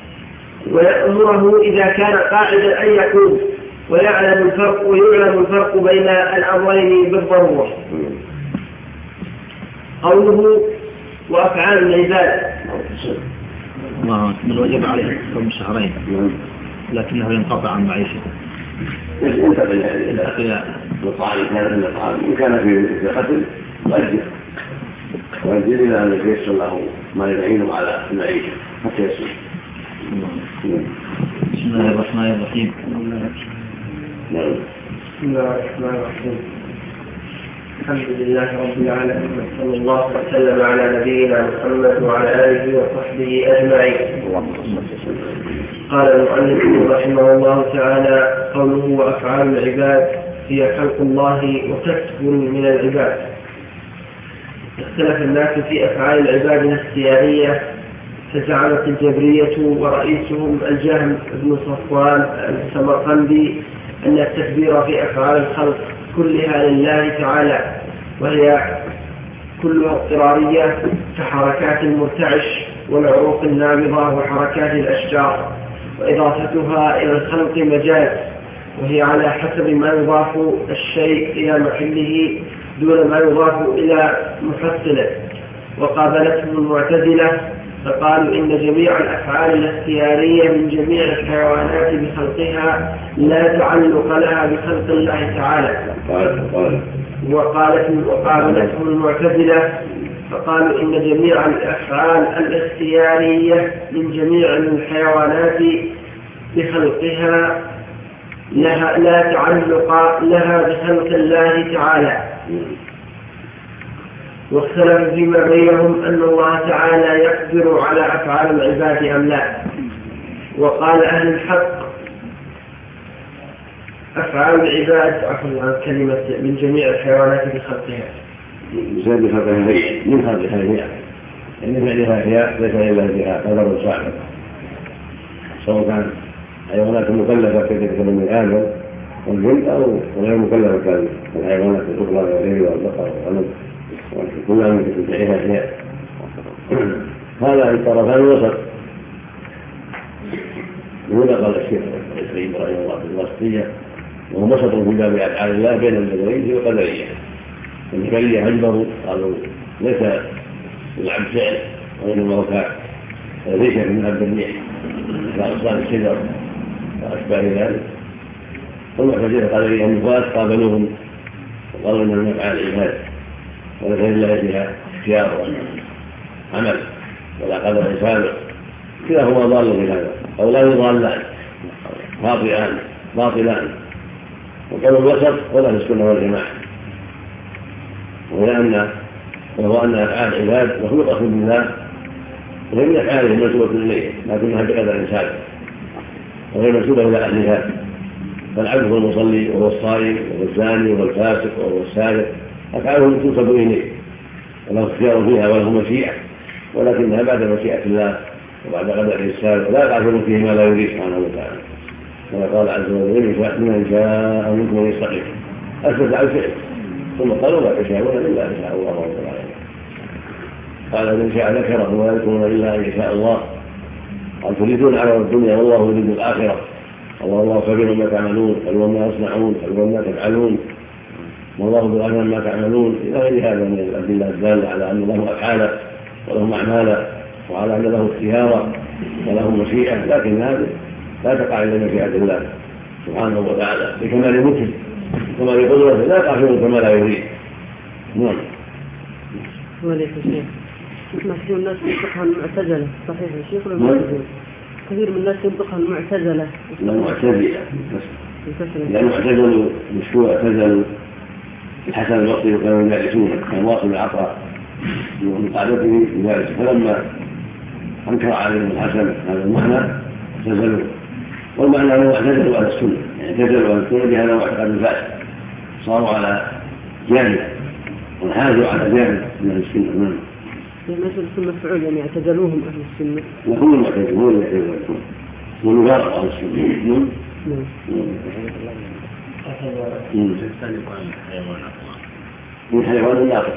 ويأمره إذا كان قاعدا أن يقول، ويعلم الفرق بين الأمرين بالضرورة. قوله وأفعال العباد من وجب عليه صوم شهرين لكنه ينقطع عن معيشته. إلى الطعام إن كان في قتل وأجل إلى أن يتيسر له ما يعينه على المعيشة حتى يسر. بسم الله الرحمن الرحيم. بسم الله الرحمن الرحيم. الحمد لله رب العالمين، صلى الله وسلم على نبينا محمد وعلى آله وصحبه أجمعين. قال المؤلف رحمه الله تعالى: قوله وأفعال العباد هي خلق الله وكسب من العباد. اختلف الناس في أفعال العباد الاختيارية، فزعمت الجبرية ورئيسهم الجهم بن صفوان السمرقندي أن التكبير في أفعال الخلق كلها لله تعالى، وهي كلها اضطرارية كحركات المرتعش والعروق النابضة وحركات الأشجار، وإضافتها إلى الخلق مجاز، وهي على حسب ما يضاف الشيء إلى محله دون ما يضاف إلى محصله. وقابلتهم المعتزلة فقالوا إن جميع الأفعال الاختيارية من جميع الحيوانات بخلقها لا تعلق لها بخلق الله تعالى. وقابلتهم المعتزلة فقالوا إن جميع الأفعال الاختيارية من جميع الحيوانات بخلقها لا تعلق لها بخلق الله تعالى. واختلف فيما بينهم أن الله تعالى يقدر على أفعال العباد أم لا. وقال أهل الحق أفعال العباد عن كلمة من جميع الحيوانات بخلقها من خلقها هي إن فعلها هي ليس إلا بها قدر صاحب، سواء كان حيوانات مكلفة كثيرة من آدم والجن أو غير مكلف كالحيوانات الأخرى والغير والبقر والغنم كلها من تشريعها أشياء. هذا الطرفان وسط. هنا قال الشيخ الإسرائيلي رحمه الله في الوسطية وهو وسط في باب أفعال الله بين الجبرية والقدرية. الجبرية أجبروا قالوا ليس العبد فعل وإنما هو ليس من عبد الريح كأصنام الشجر وأشباه ذلك. والمعتزلة القدرية النفاة قابلوهم وقالوا إنها من أفعال العباد وليس لله فيها اختيار وعمل ولا قدر سابق. كلاهما ضال في هذا أو لا يضالان باطلان. وكانوا الوسط ولا في السنة والجماعة وهو أن أفعال العباد مخلوقة بالله وهي من أفعاله منسوبة إليه لكنها بقدر سابق وهي منسوبة إلى أهلها. فالعبد هو المصلي وهو الصائم وهو الزاني وهو الفاسق وهو السارق أفعاله تنسب إليه وله اختيار فيها وله مشيئة ولكنها بعد مشيئة الله وبعد قدر السابق لا يعرفون فيه ما لا يريد سبحانه وتعالى. كما قال عز وجل من شاء منكم ان يستقيم اثبت على الفعل ثم قالوا لا تشاءون الا ان شاء الله رب العالمين. قال من شاء ذكره ولا يكون الا ان يشاء الله. قال تريدون عرض الدنيا والله يريد الاخره والله خبير ما تعملون قال وما يصنعون قال وما تفعلون والله بالاخره ما تعملون الى غير هذا من الادله الداله على ان له افعالا وله اعمالا وعلى ان له اختيارا وله مشيئه لكن هذا لا تقع إلا مشيئة الله سبحانه وتعالى بكمال ملكه وكمال قدرته لا يقع فيه كما لا يريد. نعم. وليس الشيخ كثير من الناس ينطقها المعتزلة صحيح يا شيخ ولا المعتزلة؟ كثير من الناس ينطقها المعتزلة. لا معتزلة لأن اعتزلوا مشروع اعتزلوا الحسن البصري وكانوا يجالسون كان واصل العطاء من قاعدته يجالس فلما أنكر عليهم الحسن هذا المعنى اعتزلوا والمعنى أنه اعتزلوا على السنة يعني اعتزلوا على السنة بهذا واحد الفاسد صاروا على جانب وانحازوا على جانب من السنة. نعم. يعني مثل السنة مفعول يعني اعتزلوهم أهل السنة. هم المعتزلون اللي يعتزلون والمبارك على السنة. من حيوان ناقص.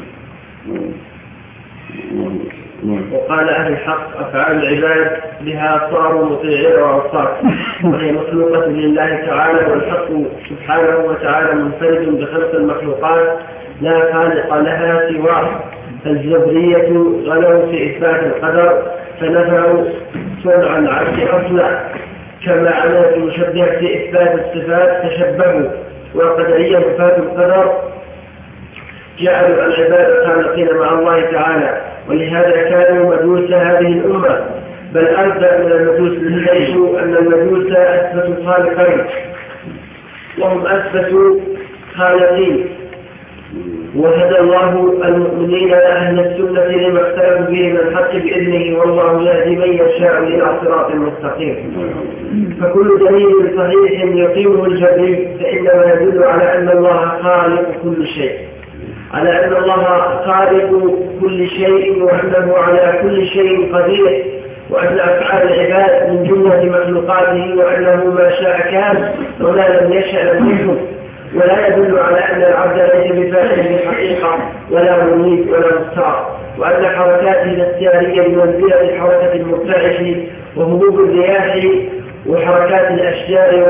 وقال أهل الحق أفعال العباد بها صاروا مطيعين وعصاة وهي مخلوقة لله تعالى والحق سبحانه وتعالى منفرد بخلق المخلوقات لا خالق لها سواه. الجبرية غلوا في إثبات القدر فنفعوا صنع العبد أصلا كما على المشبه في إثبات الصفات تشبهوا. والقدرية نفاة القدر جعلوا العباد خالقين مع الله تعالى ولهذا كانوا مجوس هذه الأمة بل أرجع من المجوس من حيث أن المجوس أثبتوا خالقين وهم أثبتوا خالقين. وهدى الله المؤمنين أهل السنة لما اختلفوا به من الحق بإذنه والله يهدي من يشاء إلى صراط مستقيم. فكل دليل صحيح يقيمه الجبري فإنما يدل على أن الله خالق كل شيء على أن الله خالق كل شيء وأنه على كل شيء قدير وأن أفعال العباد من جملة مخلوقاته وأنه ما شاء كان وما لم يشأ لم يكن. ولا يدل على أن العبد ليس بفاعل بالحقيقة ولا مريد ولا مختار وأن حركاته الاختيارية بمنزلة حركة المرتعش وهبوب الرياح وحركات الأشجار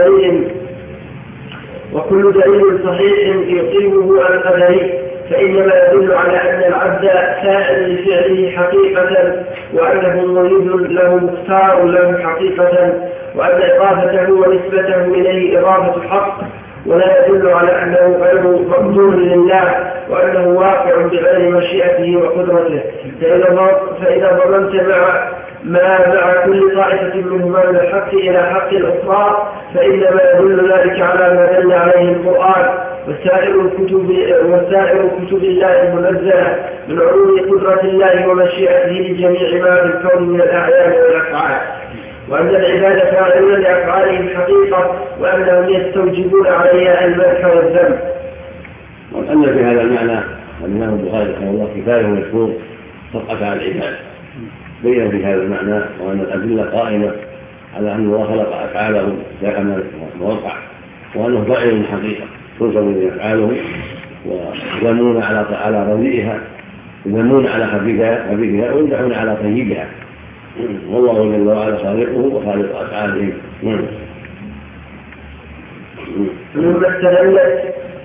وكل دليل صحيح يقيمه على القدر فإنما يدل على أن العبد فاعل لفعله حقيقة وأنه مريد له مختار له حقيقة وأن إضافته ونسبته إليه إضافة حق ولا يدل على أنه غير مقدور لله وأنه واقع بغير مشيئته وقدرته. فإذا ضمنت مع كل طائفة منهما من الحق إلى حق الأخرى فإنما يدل ذلك على ما دل عليه القرآن وسائر كتب الله المنزلة من علوم قدرة الله ومشيئته لجميع ما في الكون من الأعيان والأفعال وأن العباد فاعلون لأفعالهم حقيقة وأنهم يستوجبون عليها المدح والذم. وأن في هذا المعنى الإمام البخاري رحمه الله كفاية مشهور صدقة على العباد بين في هذا المعنى وأن الأدلة قائمة على أن الله خلق أفعاله كما وقع وأنه ضعيف من الحقيقة تنصب إليه أفعاله ويذمون على رديئها، يذمون على خبيثها ويمدحون على طيبها، والله جل وعلا خالقه وخالق أفعاله. مما استدلت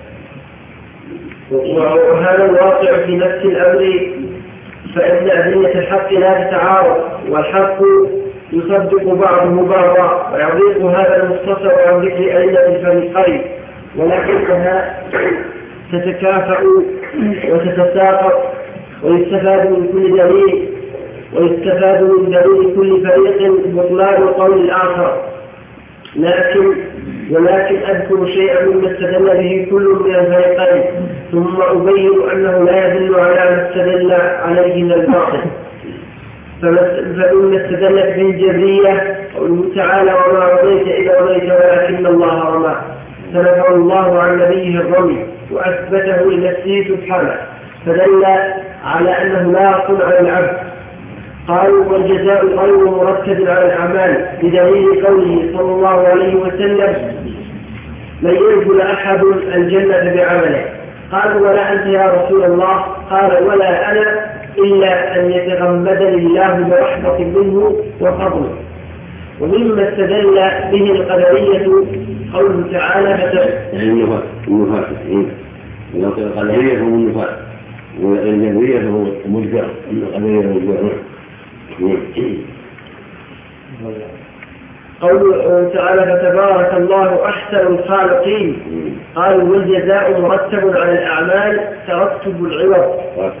وهذا الواقع في نفس الأمر، فإن أدلة الحق لا تتعارض، والحق يصدق بعضه بعضا ويضيق هذا المختصر عن ذكر أدلة الفريقين، ولكنها تتكافأ وتتساقط، ويستفاد من دليل كل فريق بطلان قول الآخر. ولكن أذكر شيئا مما استدل به كل من الفريقين، ثم أبين أنه لا يدل على ما استدل عليه من الباطل. فإن استدلت به الجبرية قوله تعالى وما رميت إذا رميت ولكن الله رمى، فنفى الله عن نبيه الرمي وأثبته لنفسه سبحانه، فدل على أنه لا يقل على العبد. قالوا والجزاء غير مرتب على الأعمال بدليل قوله صلى الله عليه وسلم لن يدخل أحد الجنة بعمله. قالوا ولا أنت يا رسول الله؟ قال ولا أنا إلا أن يتغمدني الله برحمة منه وفضله. ومما استدل به القدرية قوله تعالى القدرية هم النفاق والجبرية هم المرجئة. قوله تعالى فتبارك الله أحسن الخالقين. قالوا والجزاء مرتب على الأعمال ترتب العوض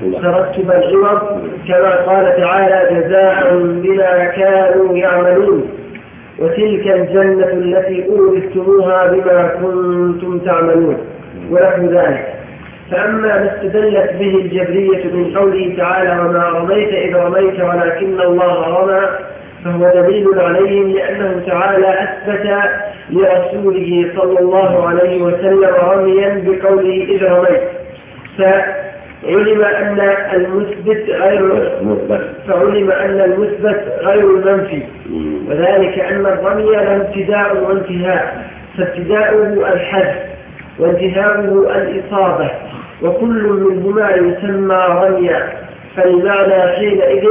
كما قال تعالى جزاء بما كانوا يعملون، وتلك الجنة التي أورثتموها بما كنتم تعملون ونحو ذلك. فأما ما استدلت به الجبرية من قوله تعالى وما رميت إذ رميت ولكن الله رمى، فهو دليل عليهم، لأنه تعالى أثبت لرسوله صلى الله عليه وسلم رميا بقوله إذ رميت، فعلم أن المثبت غير المنفي، وذلك أن الرمي له ابتداء وانتهاء، فابتداؤه الحذف وانتهاؤه الإصابة، وكل منهما يسمى رميا، فالمعنى حينئذ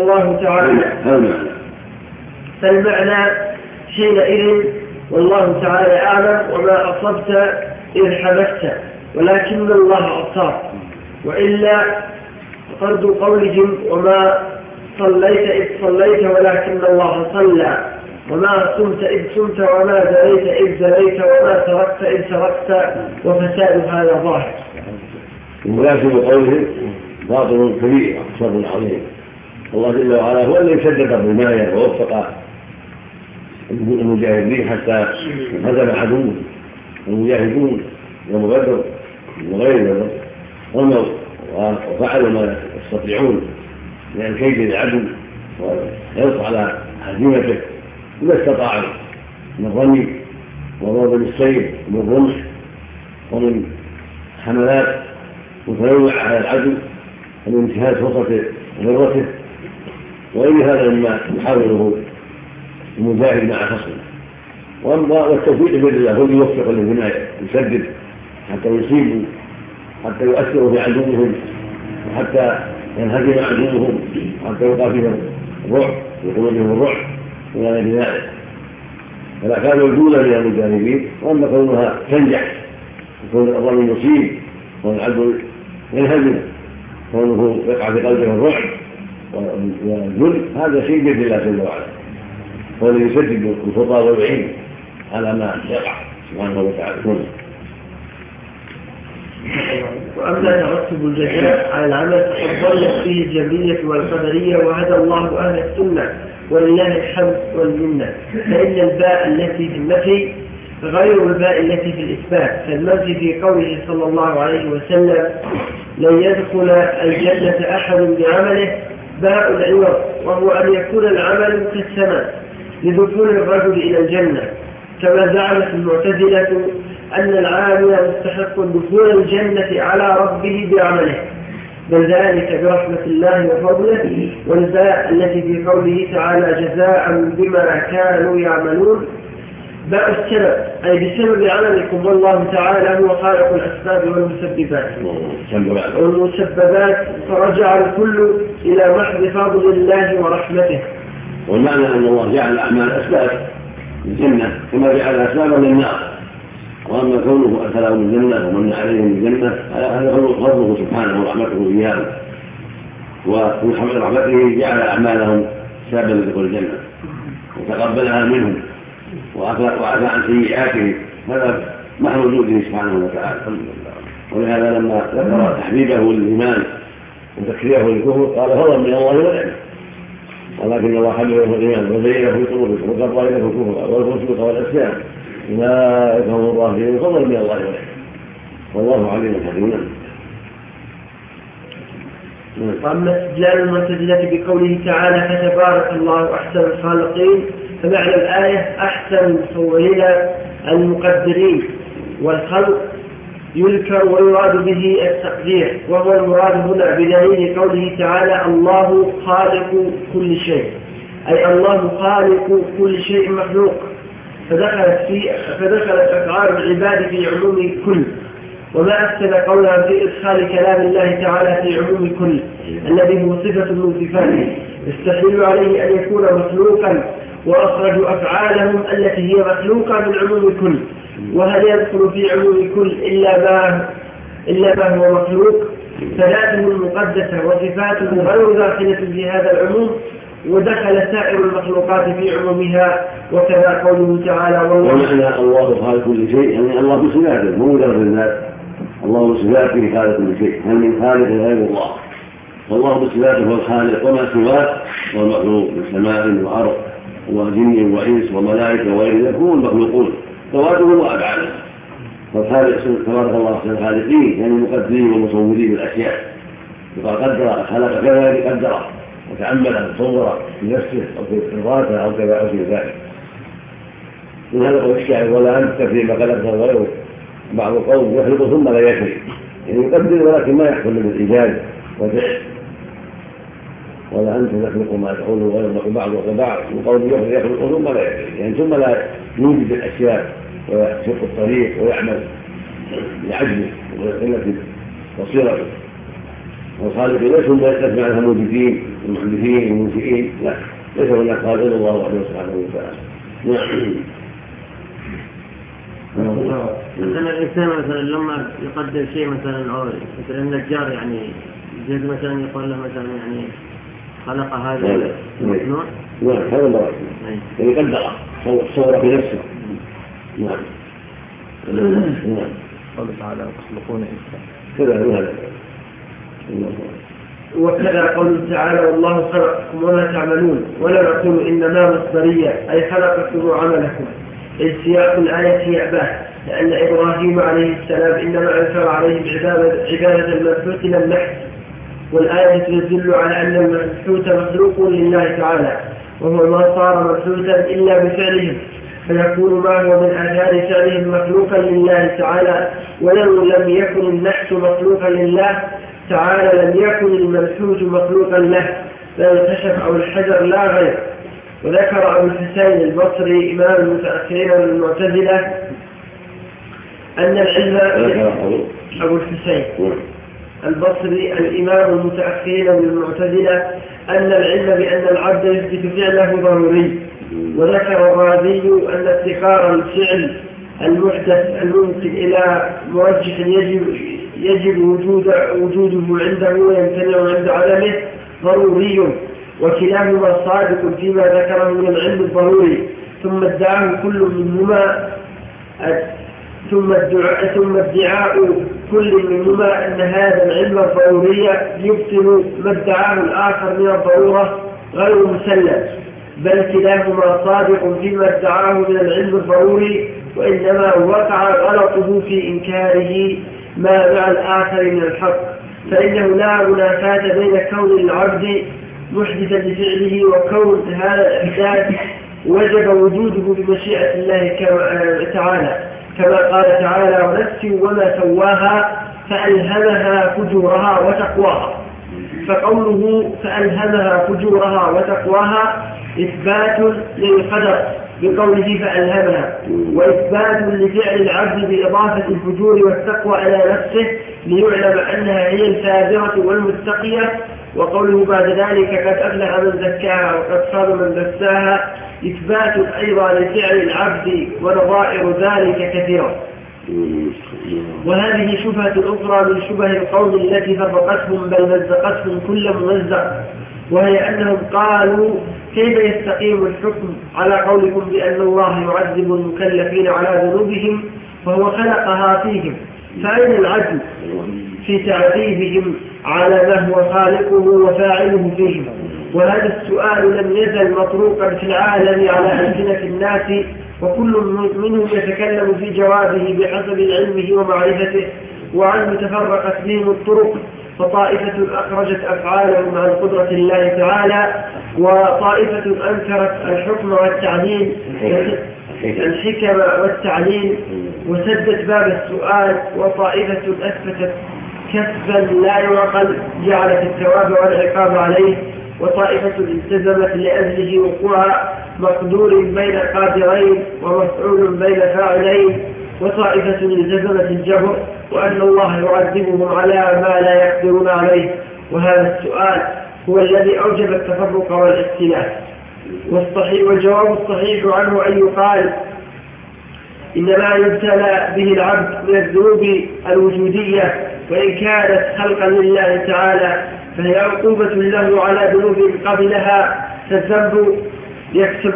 والله تعالى أعلم وما أصبت إذ حبست ولكن الله أصاب. وإلا فرد قولهم وما صليت إذ صليت ولكن الله صلى، وما صمت إذ صمت وما زنيت إذ زنيت وما سرقت إذ سرقت، وفساد هذا ظاهر. المناسب قوله باطل كبير شر عظيم. الله جل وعلا هو الذي شدد الرماية ووفق المجاهدين حتى هزم عدوه. المجاهدون يوم بدر وغير بدر رموا وفعلوا ما يستطيعون من الكيد العدو ويرفع على هزيمته ما استطاعوا من الرمي وضرب بالسيف ومن رمح ومن حملات متنوعة على العدو ومن انتهاز فرصة غرته، وإن هذا مما يحاوله المجاهد مع خصمه. والتوفيق بيد الله هو يوفق للبناية، يسدد حتى يصيبوا، حتى يؤثروا في عدوهم، وحتى ينهزم عدوهم، حتى يوقع فيهم الرعب ويقول بهم الرعب ولا غير ذلك. فلا كانوا يجولا من المجاهدين، واما كونها تنجح وكون الرجل يصيب والعدو ينهزم كونه يقع في قلبه الرعب والذل، هذا شيء بيد الله جل وعلا، هو الذي يسدد الخطى والعين على ما يقع سبحانه وتعالى. وأما ترتب الجزاء على العمل فقد ضلت فيه الجبرية والقدرية، وهدى الله أهل السنة ولله الحمد والمنة. فإن الباء التي في النفي غير الباء التي في الإثبات، فالنفي في قوله صلى الله عليه وسلم لن يدخل الجنة أحد بعمله باء العوض، وهو أن يكون العمل كالسماء لدخول الرجل إلى الجنة، كما زعمت المعتزلة أن العامل مستحق دخول الجنة على ربه بعمله، بل ذلك برحمة الله وفضله. والباء التي في قوله تعالى جزاء بما كانوا يعملون باء السبب أي بسبب عملكم، والله تعالى هو خالق الأسباب والمسببات، فرجع الكل إلى محض فضل الله ورحمته. والمعنى أن الله جعل أعمال أسباب الجنة كما جعل أسبابا للنار، وأما كونه أدخلهم الجنة ومن عليهم الجنة هذا فضله سبحانه ورحمته إياهم، ومن حمد رحمته جعل أعمالهم سببا لدخول الجنة وتقبلها منهم وعفى عن سيئاتهم، هذا محض وجوده سبحانه وتعالى. ولهذا لما ذكر تحبيبه للإيمان وتكفيره للكفر قال فضلا من الله ونعمه، ولكن الله حببه الإيمان وزينه في قلوبكم وكره إليكم الكفر والفسوق والعصيان أولئك هم الراشدون فضلا من الله ونعمه، والله عليم حكيم. وأما استدلال المعتزلة بقوله تعالى فتبارك الله أحسن الخالقين، فمعنى الآية أحسن المصورين المقدرين، والخلق يذكر ويراد به التقدير، وهو المراد هنا بدليل قوله تعالى الله خالق كل شيء، أي الله خالق كل شيء مخلوق، فدخلت أفعال العباد في عموم كل، وما أفسد قولها في إدخال كلام الله تعالى في عموم كل الذي هو صفة من صفاته يستحيل عليه أن يكون مخلوقا، وأخرجوا أفعالهم التي هي مخلوقة من عموم كل. وهل يدخل في عموم كل إلا ما هو مخلوق؟ فذاته المقدسة وصفاته غير داخلة في هذا العموم، ودخل سائر المخلوقات في عمومها، وكذا قوله تعالى ومعنى الله خالق كل شيء يعني الله بصفاته مو مجرد الذات، الله بصفاته خالق كل شيء، هل من خالق غير الله؟ والله بصفاته هو الخالق، وما سواه هو المخلوق من سماء وأرض وجن وإنس وملائكة وغير ذلك هم المخلوقون ذواته وأفعاله. فالخالق تبارك الله أحسن الخالقين يعني المقدرين والمصورين بالأشياء، يقال قدر خلق كذا قدره وتعمل وصور في نفسه أو في إرضاته أو كذا أو في ذلك. من هذا قول الشاعر ولا أنت فيما خلقته غيره، بعض القوم يخلق ثم لا يخلق، يعني يقدر ولكن ما يحصل من الإيجاد والفعل. ولا أنت تخلق ما تقول غير بعض وبعض، وقول يخلق ثم لا يخلق يعني ثم لا يوجد الأشياء ويشق الطريق ويعمل لعجله وقلة بصيرته. والخالق ليس هم يستثنى عنها الموجودين المحدثين المنشئين، لا، ليس هناك خالق الا الله وحده سبحانه وتعالى. مثلا الانسان مثلا لما يقدر شيء مثلا او مثلا النجار يعني زيد مثلا يقول له مثلا يعني خلق هذا المصنوع، نعم هذا مراد يعني قدره صوره في نفسه. نعم قال تعالى تخلقون إنسان كذا هذا. وكذا قوله تعالى والله خلقكم وما تعملون، ولا نقول إنما مصدرية أي خلقكم وعملكم، إذ سياق الآية يأباه، لأن إبراهيم عليه السلام إنما أنكر عليهم عبادة المنحوت لا النحت، والآية تدل على أن المنحوت مخلوق لله تعالى، وهو ما صار منحوتا إلا بفعلهم، فيكون ما هو من آثار فعلهم مخلوقا لله تعالى، ولو لم يكن النحت مخلوقا لله تعالى لم يكن المنحوت مخلوقا له، لا الخشب أو الحجر لا غير. وذكر أبو الحسين البصري إمام المتأخرين من المعتزلة أن العلم أبو الحسين البصري الإمام المتأخرين من المعتزلة أن العلم بأن العبد يثبت فعله ضروري. وذكر الرازي أن ابتكار الفعل المحدث الممكن إلى مرجح يجب وجوده عنده ويمتنع عند عدمه ضروري، وكلاهما صادق فيما ذكره من العلم الضروري، ثم ادعاه كل منهما ثم ادعاء كل منهما أن هذا العلم الضروري يبطل ما ادعاه الآخر من الضرورة غير مسلم، بل كلاهما صادق فيما ادعاه من العلم الضروري، وإنما وقع غلطه في إنكاره ما مع الآخر من الحق، فإنه لا منافاة بين كون العبد محدثا لفعله وكون هذا الإحداث وجب وجوده بمشيئة الله تعالى، كما قال تعالى ونفس وما سواها فألهمها فجورها وتقواها. فقوله فألهمها فجورها وتقواها إثبات للقدر بقوله فألهمها، وإثبات لفعل العبد بإضافة الفجور والتقوى إلى نفسه ليعلم أنها هي الفاجرة والمتقية، وقوله بعد ذلك قد أفلح من زكاها وقد خاب من دساها إثبات أيضا لفعل العبد ونظائر ذلك كثيرة. وهذه شبهة أخرى من شبه القول التي فرقتهم بل مزقتهم كل ممزق، وهي أنهم قالوا كيف يستقيم الحكم على قولكم بأن الله يعذب المكلفين على ذنوبهم فهو خلقها فيهم، فأين العدل في تعذيبهم على ما هو خالقه وفاعله فيهم؟ وهذا السؤال لم يزل مطروقا في العالم على ألسنة الناس، وكل منهم يتكلم في جوابه بحسب علمه ومعرفته، وعن تفرقت بهم الطرق، فطائفة أخرجت أفعالهم عن قدرة الله تعالى، وطائفة أنكرت الحكم والتعليل الحكم والتعليل وسدت باب السؤال، وطائفة أثبتت كسبا لا يعقل جعلت الثواب والعقاب عليه، وطائفة التزمت لأجله وقوع مقدور بين قادرين ومفعول بين فاعلين، وطائفة التزمت الجبر وأن الله يعذبهم على ما لا يقدرون عليه. وهذا السؤال هو الذي أوجب التفرق والاختلاف. والجواب الصحيح عنه أن يقال إنما يبتلى به العبد من الذنوب الوجودية، وإن كانت خلقا لله تعالى فهي عقوبة له على ذنوب قبلها، فالذنب يكسب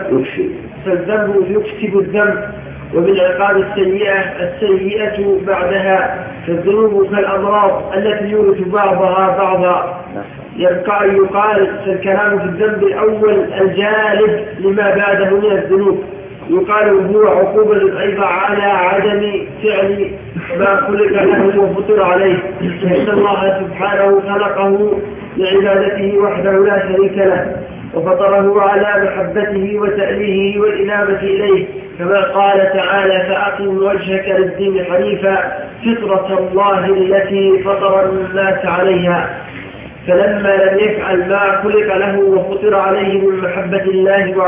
الذنب وبالعقاب السيئة بعدها، فالذنوب كالأمراض التي يورث بعضها بعضا. يبقى أن يقال فالكلام في الذنب الأول الجالب لما بعده من الذنوب، يقال هو عقوبة أيضا على عدم فعل ما خلق له وفطر عليه، فإن الله سبحانه خلقه لعبادته وحده لا شريك له، وفطره على محبته وتأليهه والإنابة إليه، كما قال تعالى فأقم وجهك للدين حنيفا فطرة الله التي فطر الناس عليها. فلما لم يفعل ما خلق له وفطر عليه من محبة الله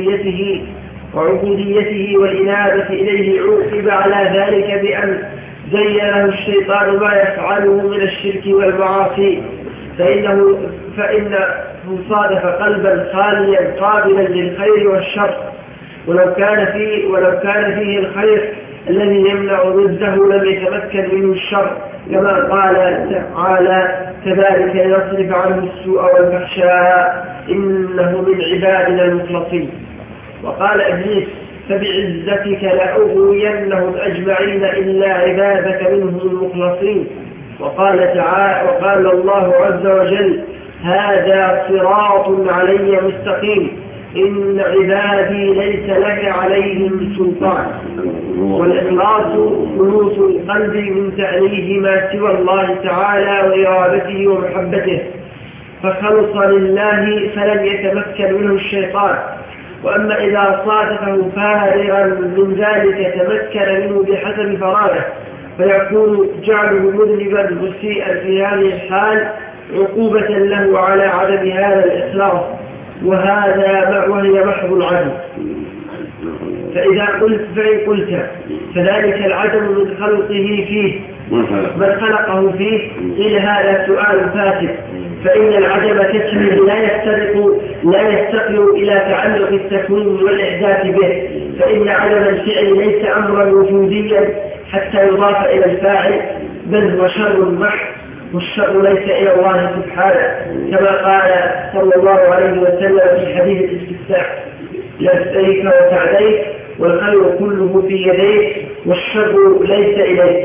وعبوديته والإنابة إليه، عوقب على ذلك بأن زين له الشيطان ما يفعله من الشرك والمعاصي، فإنه صادف قلبا خاليا قابلا للخير والشر، ولو كان فيه الخير الذي يمنع ضده لم يتمكن منه الشر، كما قال تعالى كذلك لنصرف عنه السوء والفحشاء إنه من عبادنا المخلصين. وقال إبليس فبعزتك لأغوينهم أجمعين إلا عبادك منهم المخلصين. وقال الله عز وجل هذا صراط علي مستقيم إن عبادي ليس لك عليهم سلطان. والإخلاص خلوص القلب من تأليه ما سوى الله تعالى وإرادته ومحبته، فخلص لله فلم يتمكن منه الشيطان. وأما إذا صادفه فارغا من ذلك تمكن منه بحسب فراغه، فيكون جعله مذنبا مسيئا في هذه الحال عقوبة له على عدم هذا الإخلاص، وهي محض العدم. فإن قلت فذلك العدم من خلقه فيه من خلقه فيه، إلى هذا سؤال فاسد، فإن العدم كسمه لا يستقل إلى تعلق التكوين والإحداث به، فإن عدم الفعل ليس أمرا وجوديا حتى يضاف إلى الفاعل، بل هو شر محض، والشر ليس إلى الله سبحانه، كما قال صلى الله عليه وسلم في حديث الاستفتاح لبيك وسعديك والخير كله في يديك والشر ليس إليك.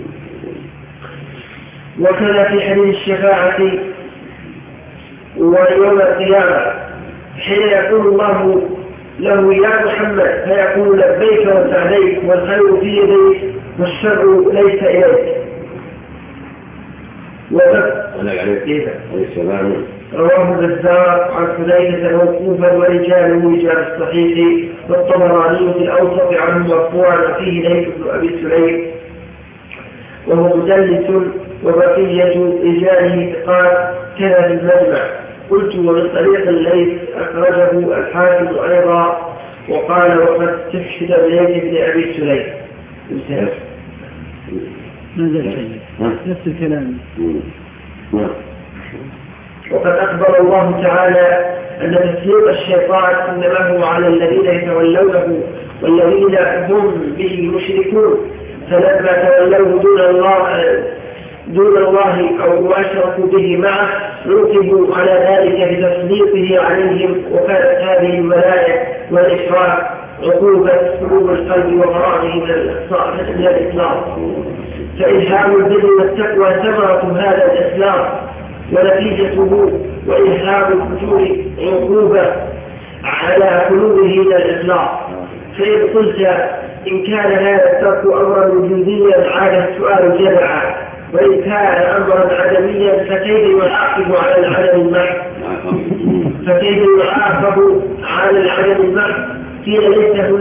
وكذا في حديث الشفاعة ويوم القيامة حين يقول الله له يا محمد فيقول لبيك وسعديك والخير في يديك والشر ليس إليك. رواه البزار عن حذيفة موقوفا ورجاله رجال الصحيح، والطبراني في الأوسط عنه مرفوعا فيه ليث بن أبي سليم وهو مدلس، وبقية رجاله ثقات كذا في المجمع. قلت ومن طريق الليث أخرجه الحاكم أيضا، وقال وقد استشهد بيد ابن أبي سليم. ما زال شيء نفس الكلام. وقد أخبر الله تعالى أن تسليط الشيطان إنما هو على الذين يتولونه والذين هم به مشركون، فلما تولوه دون الله أو أشركوا به معه عوقبوا على ذلك بتسليطه عليهم. وكانت هذه الملائكة والإشراك عقوبة قلوب القلب وفراغه من الإسلام. فإلهام البر والتقوى ثمرة هذا الإسلام ونتيجته، وإلهام الفجور عقوبة على قلوبه من الإسلام. فإن قلت إن كان هذا الترك أمرا وجوديا عاد السؤال جمعا، وإن كان أمرا عدميا فكيف يعاقب على العدم المحض؟ فكيف يعاقب على العدم المحض؟ قيل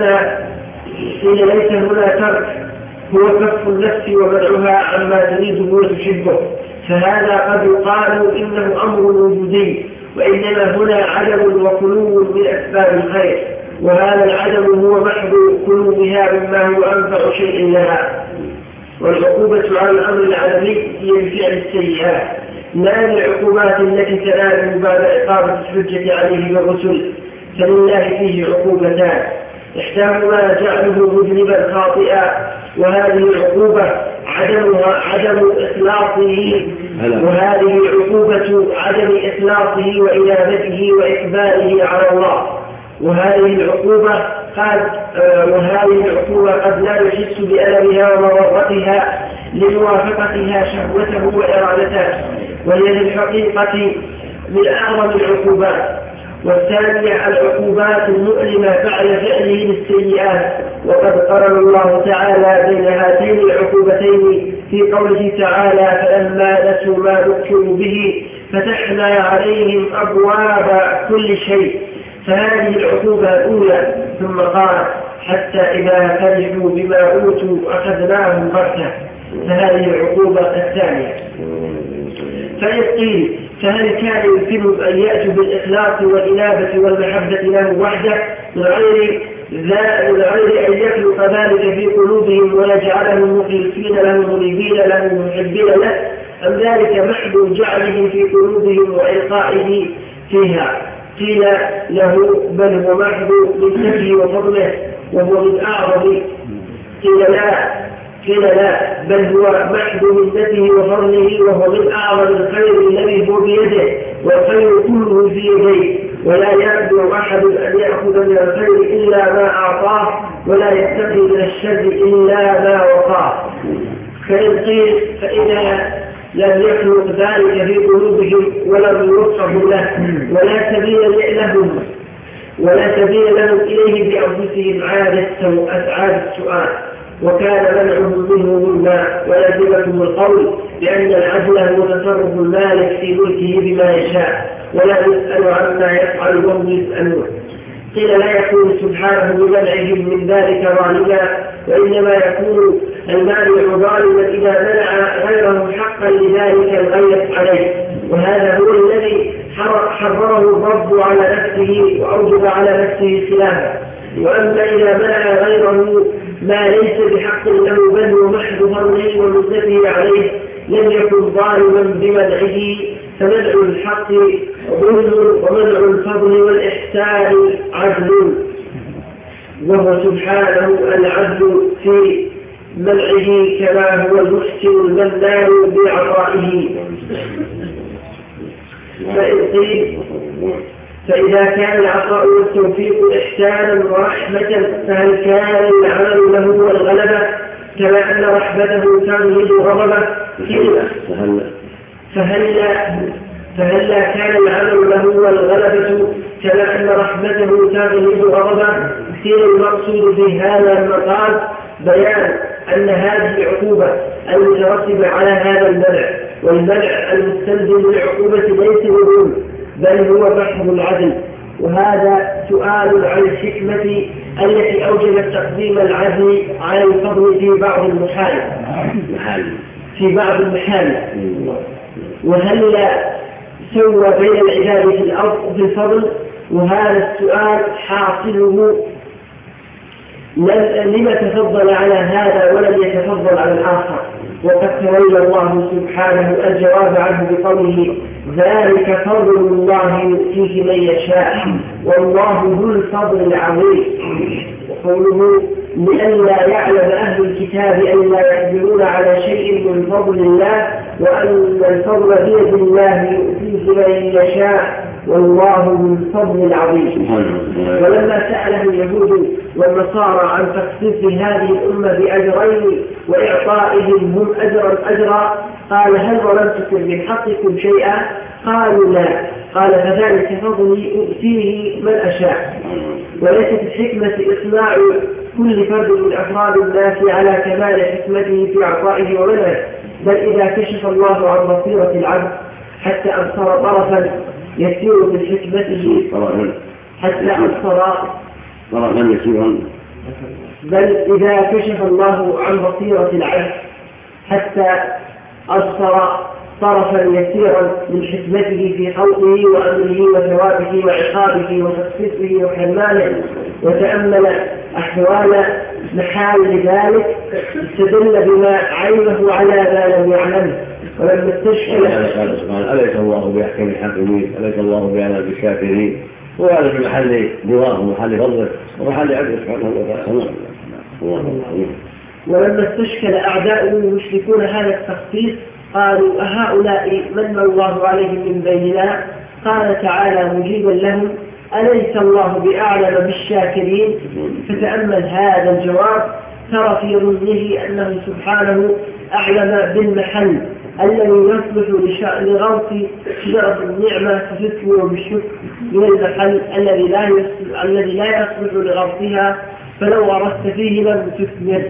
ليس هنا ترك، هو كف النفس ومنعها عما تريده وتحبه، فهذا قد يقال إنه أمر وجودي، وإنما هنا عدم وخلو من أسباب الخير، وهذا العدم هو محض خلوها مما هو أنفع شيء لها. والعقوبة على الأمر العدمي هي بفعل السيئات، لا العقوبات التي تنال بعد إقامة الحجة عليه بالرسل، فلله فيه عقوبتان، إحداهما جعله مذنبا خاطئا، وهذه العقوبة عدم إخلاصه، وهذه عقوبة عدم إخلاصه وإنابته وإقباله على الله. وهذه العقوبة قد لا يحس بألمها ومضرتها لموافقتها شهوته وإرادته، وهي الحقيقة من أعظم العقوبات. والثانية العقوبات المؤلمة بعد فعله للسيئات، وقد قرن الله تعالى بين هاتين العقوبتين في قوله تعالى فلما نسوا ما ذكروا به فتحنا عليهم أبواب كل شيء، فهذه العقوبة الأولى. ثم قال حتى إذا فرحوا بما أوتوا أخذناهم بغتة، فهذه العقوبة الثانية. فإن قيل فهل كان يمكنهم أن يأتوا بالإخلاص والإنابة والمحبة له وحده من غير أن يخلق ذلك في قلوبهم ويجعلهم مخلصين له منيبين له محبين له، أم ذلك محض جعله في قلوبهم وإلقائه فيها؟ قيل له بل هو محض منته وفضله وهو من أعظم. قيل لا بل هو محض منته وفضله وهو من أعظم الخير الذي هو بيده، والخير كله في يديه، ولا يقدر أحد أن يأخذ من الخير إلا ما أعطاه، ولا يتقي من الشر إلا ما وقاه. فإن قيل فإذا لم يخلق ذلك في قلوبهم ولم يوصفوا له ولا سبيل لهم إليه بأنفسهم عادة السؤال، وكان منعهم منه منا ولازمهم القول بأن العدل هو تصرف المالك في ملكه بما يشاء، ولا يسأل عما يفعل وهم يسألون. قيل لا يكون سبحانه بمنعهم من ذلك ظالما، وإنما يكون المانع ظالما إذا منع غيره حقا لذلك الغير عليه، وهذا هو الذي حرره الرب على نفسه وأوجب على نفسه خلافه. وأما إذا منع غيره ما ليس بحق له بل هو محض ظنه ومثله عليه لم يكن ظالما بمنعه، فمنع الحق ظلم ومنع الفضل والإحسان عدل، وهو سبحانه العدل في منعه كما هو المحسن المنان بعطائه. فإذا كان العطاء والتوفيق إحسانا ورحمة، فهل كان العمل له والغلبة كما أن رحمته تغلب غضبه؟ فهل كان العمل له والغلبة كما أن رحمته تغلب غضبه؟ كثير المقصود في هذا المقام بيان أن هذه العقوبة المترتبة على هذا المنع، والمنع المستلزم للعقوبة ليس بدون بل هو محض العدل. وهذا سؤال عن الحكمة التي أوجبت تقديم العدل على الفضل في بعض المحال. وهل سوى بين العباد في الأرض بالفضل؟ وهذا السؤال حاصله لما تفضل على هذا ولم يتفضل على الآخر؟ وقد تولى الله سبحانه الجواب عنه بقوله ذلك فضل الله يؤتيه من يشاء والله ذو الفضل العظيم. وقوله لئلا يعلم أهل الكتاب أن لا يقدرون على شيء من فضل الله وأن الفضل بيد الله يؤتيه من يشاء والله ذو الفضل العظيم. ولما سأله اليهود والنصارى عن تخصيص هذه الأمة بأجرين وإعطائهم هم أجرا قال هل ظلمتكم من حقكم شيئا؟ قالوا لا. قال فذلك فضلي أؤتيه من أشاء. وليست الحكمة إصناع كل فرد من أفراد الناس على كمال حكمته في إعطائه ومنعه، بل إذا كشف الله عن بصيرة العبد حتى أبصر طرفا يسير من حكمته حتى أبصر طرفا يسيرا، بل إذا كشف الله عن بصيرة العبد حتى أبصر طرفا يسيرا من حكمته في خلقه وأمره وثوابه وعقابه وتخصيصه وحرمانه وتأمل أحوال محال ذلك استدل بما عينه على ما لم يعلمه. ولما استشكل أليس الله بأحكم الحاكمين أليس الله بأعلم بالكافرين وهذا في محل نظام ومحل فضله ومحل عدل سبحانه وتعالى. ولما استشكل أعداء المشركون هذا التخصيص قالوا أهؤلاء من الله عليهم من بيننا؟ قال تعالى مجيبا لهم أليس الله بأعلم بالشاكرين؟ فتأمل هذا الجواب ترى في ظنه أنه سبحانه أعلم بالمحل الذي يصلح لغرس شجرة النعمة فتثمر بالشكر من المحل الذي لا يصلح لغرسها فلو غرست فيه لم تثمر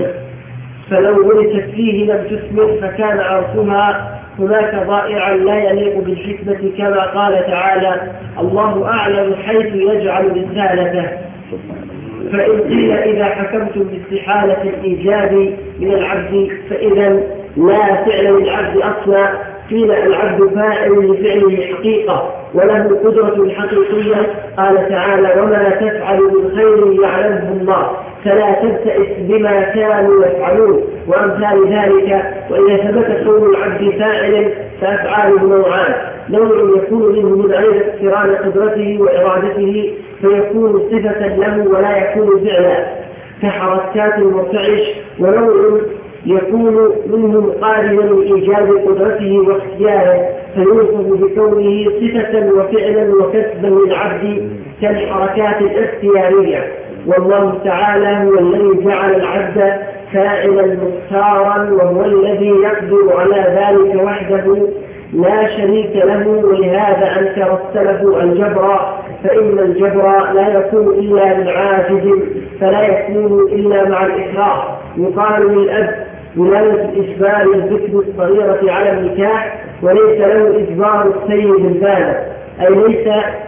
فلو غرست فيه لم تثمر فكان عرفها هناك ضائعا لا يليق بالحكمة كما قال تعالى الله أعلم حيث يجعل رسالته. فإن قيل إذا حكمتم باستحالة الإيجاب من العبد فإذا لا فعل للعبد أصلا قيل العبد فاعل لفعله حقيقة وله قدرة حقيقية. قال تعالى وما تفعل من خير يعلمه الله فلا تبتئس بما كانوا يفعلون وأمثال ذلك. وإذا ثبت كون العبد فاعل فأفعاله نوعان، نوع يكون منه من غير اقتران قدرته وإرادته فيكون صفة له ولا يكون فعلا كحركات المرتعش، ونوع يكون منه مقارنا لإيجاد قدرته واختياره فيوصف بكونه صفة وفعلا وكسبا للعبد كالحركات الاختيارية. والله تعالى هو الذي جعل العبد فاعلا مختارا وهو الذي يقدر على ذلك وحده لا شريك له. ولهذا أنكر السلف الجبر فإن الجبر لا يكون إلا للعاجز فلا يكون إلا مع الإكراه. يقال للأب ولاية إجبار الذكر الصغيرة على النكاح وليس له إجبار السيد البالغ، أي ليس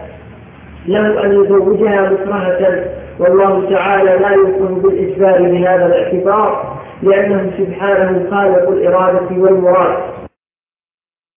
له أن يزوجها مكرهة. والله تعالى لا يكون بالإجبار بهذا الاعتبار لأنه سبحانه خالق الإرادة والمراد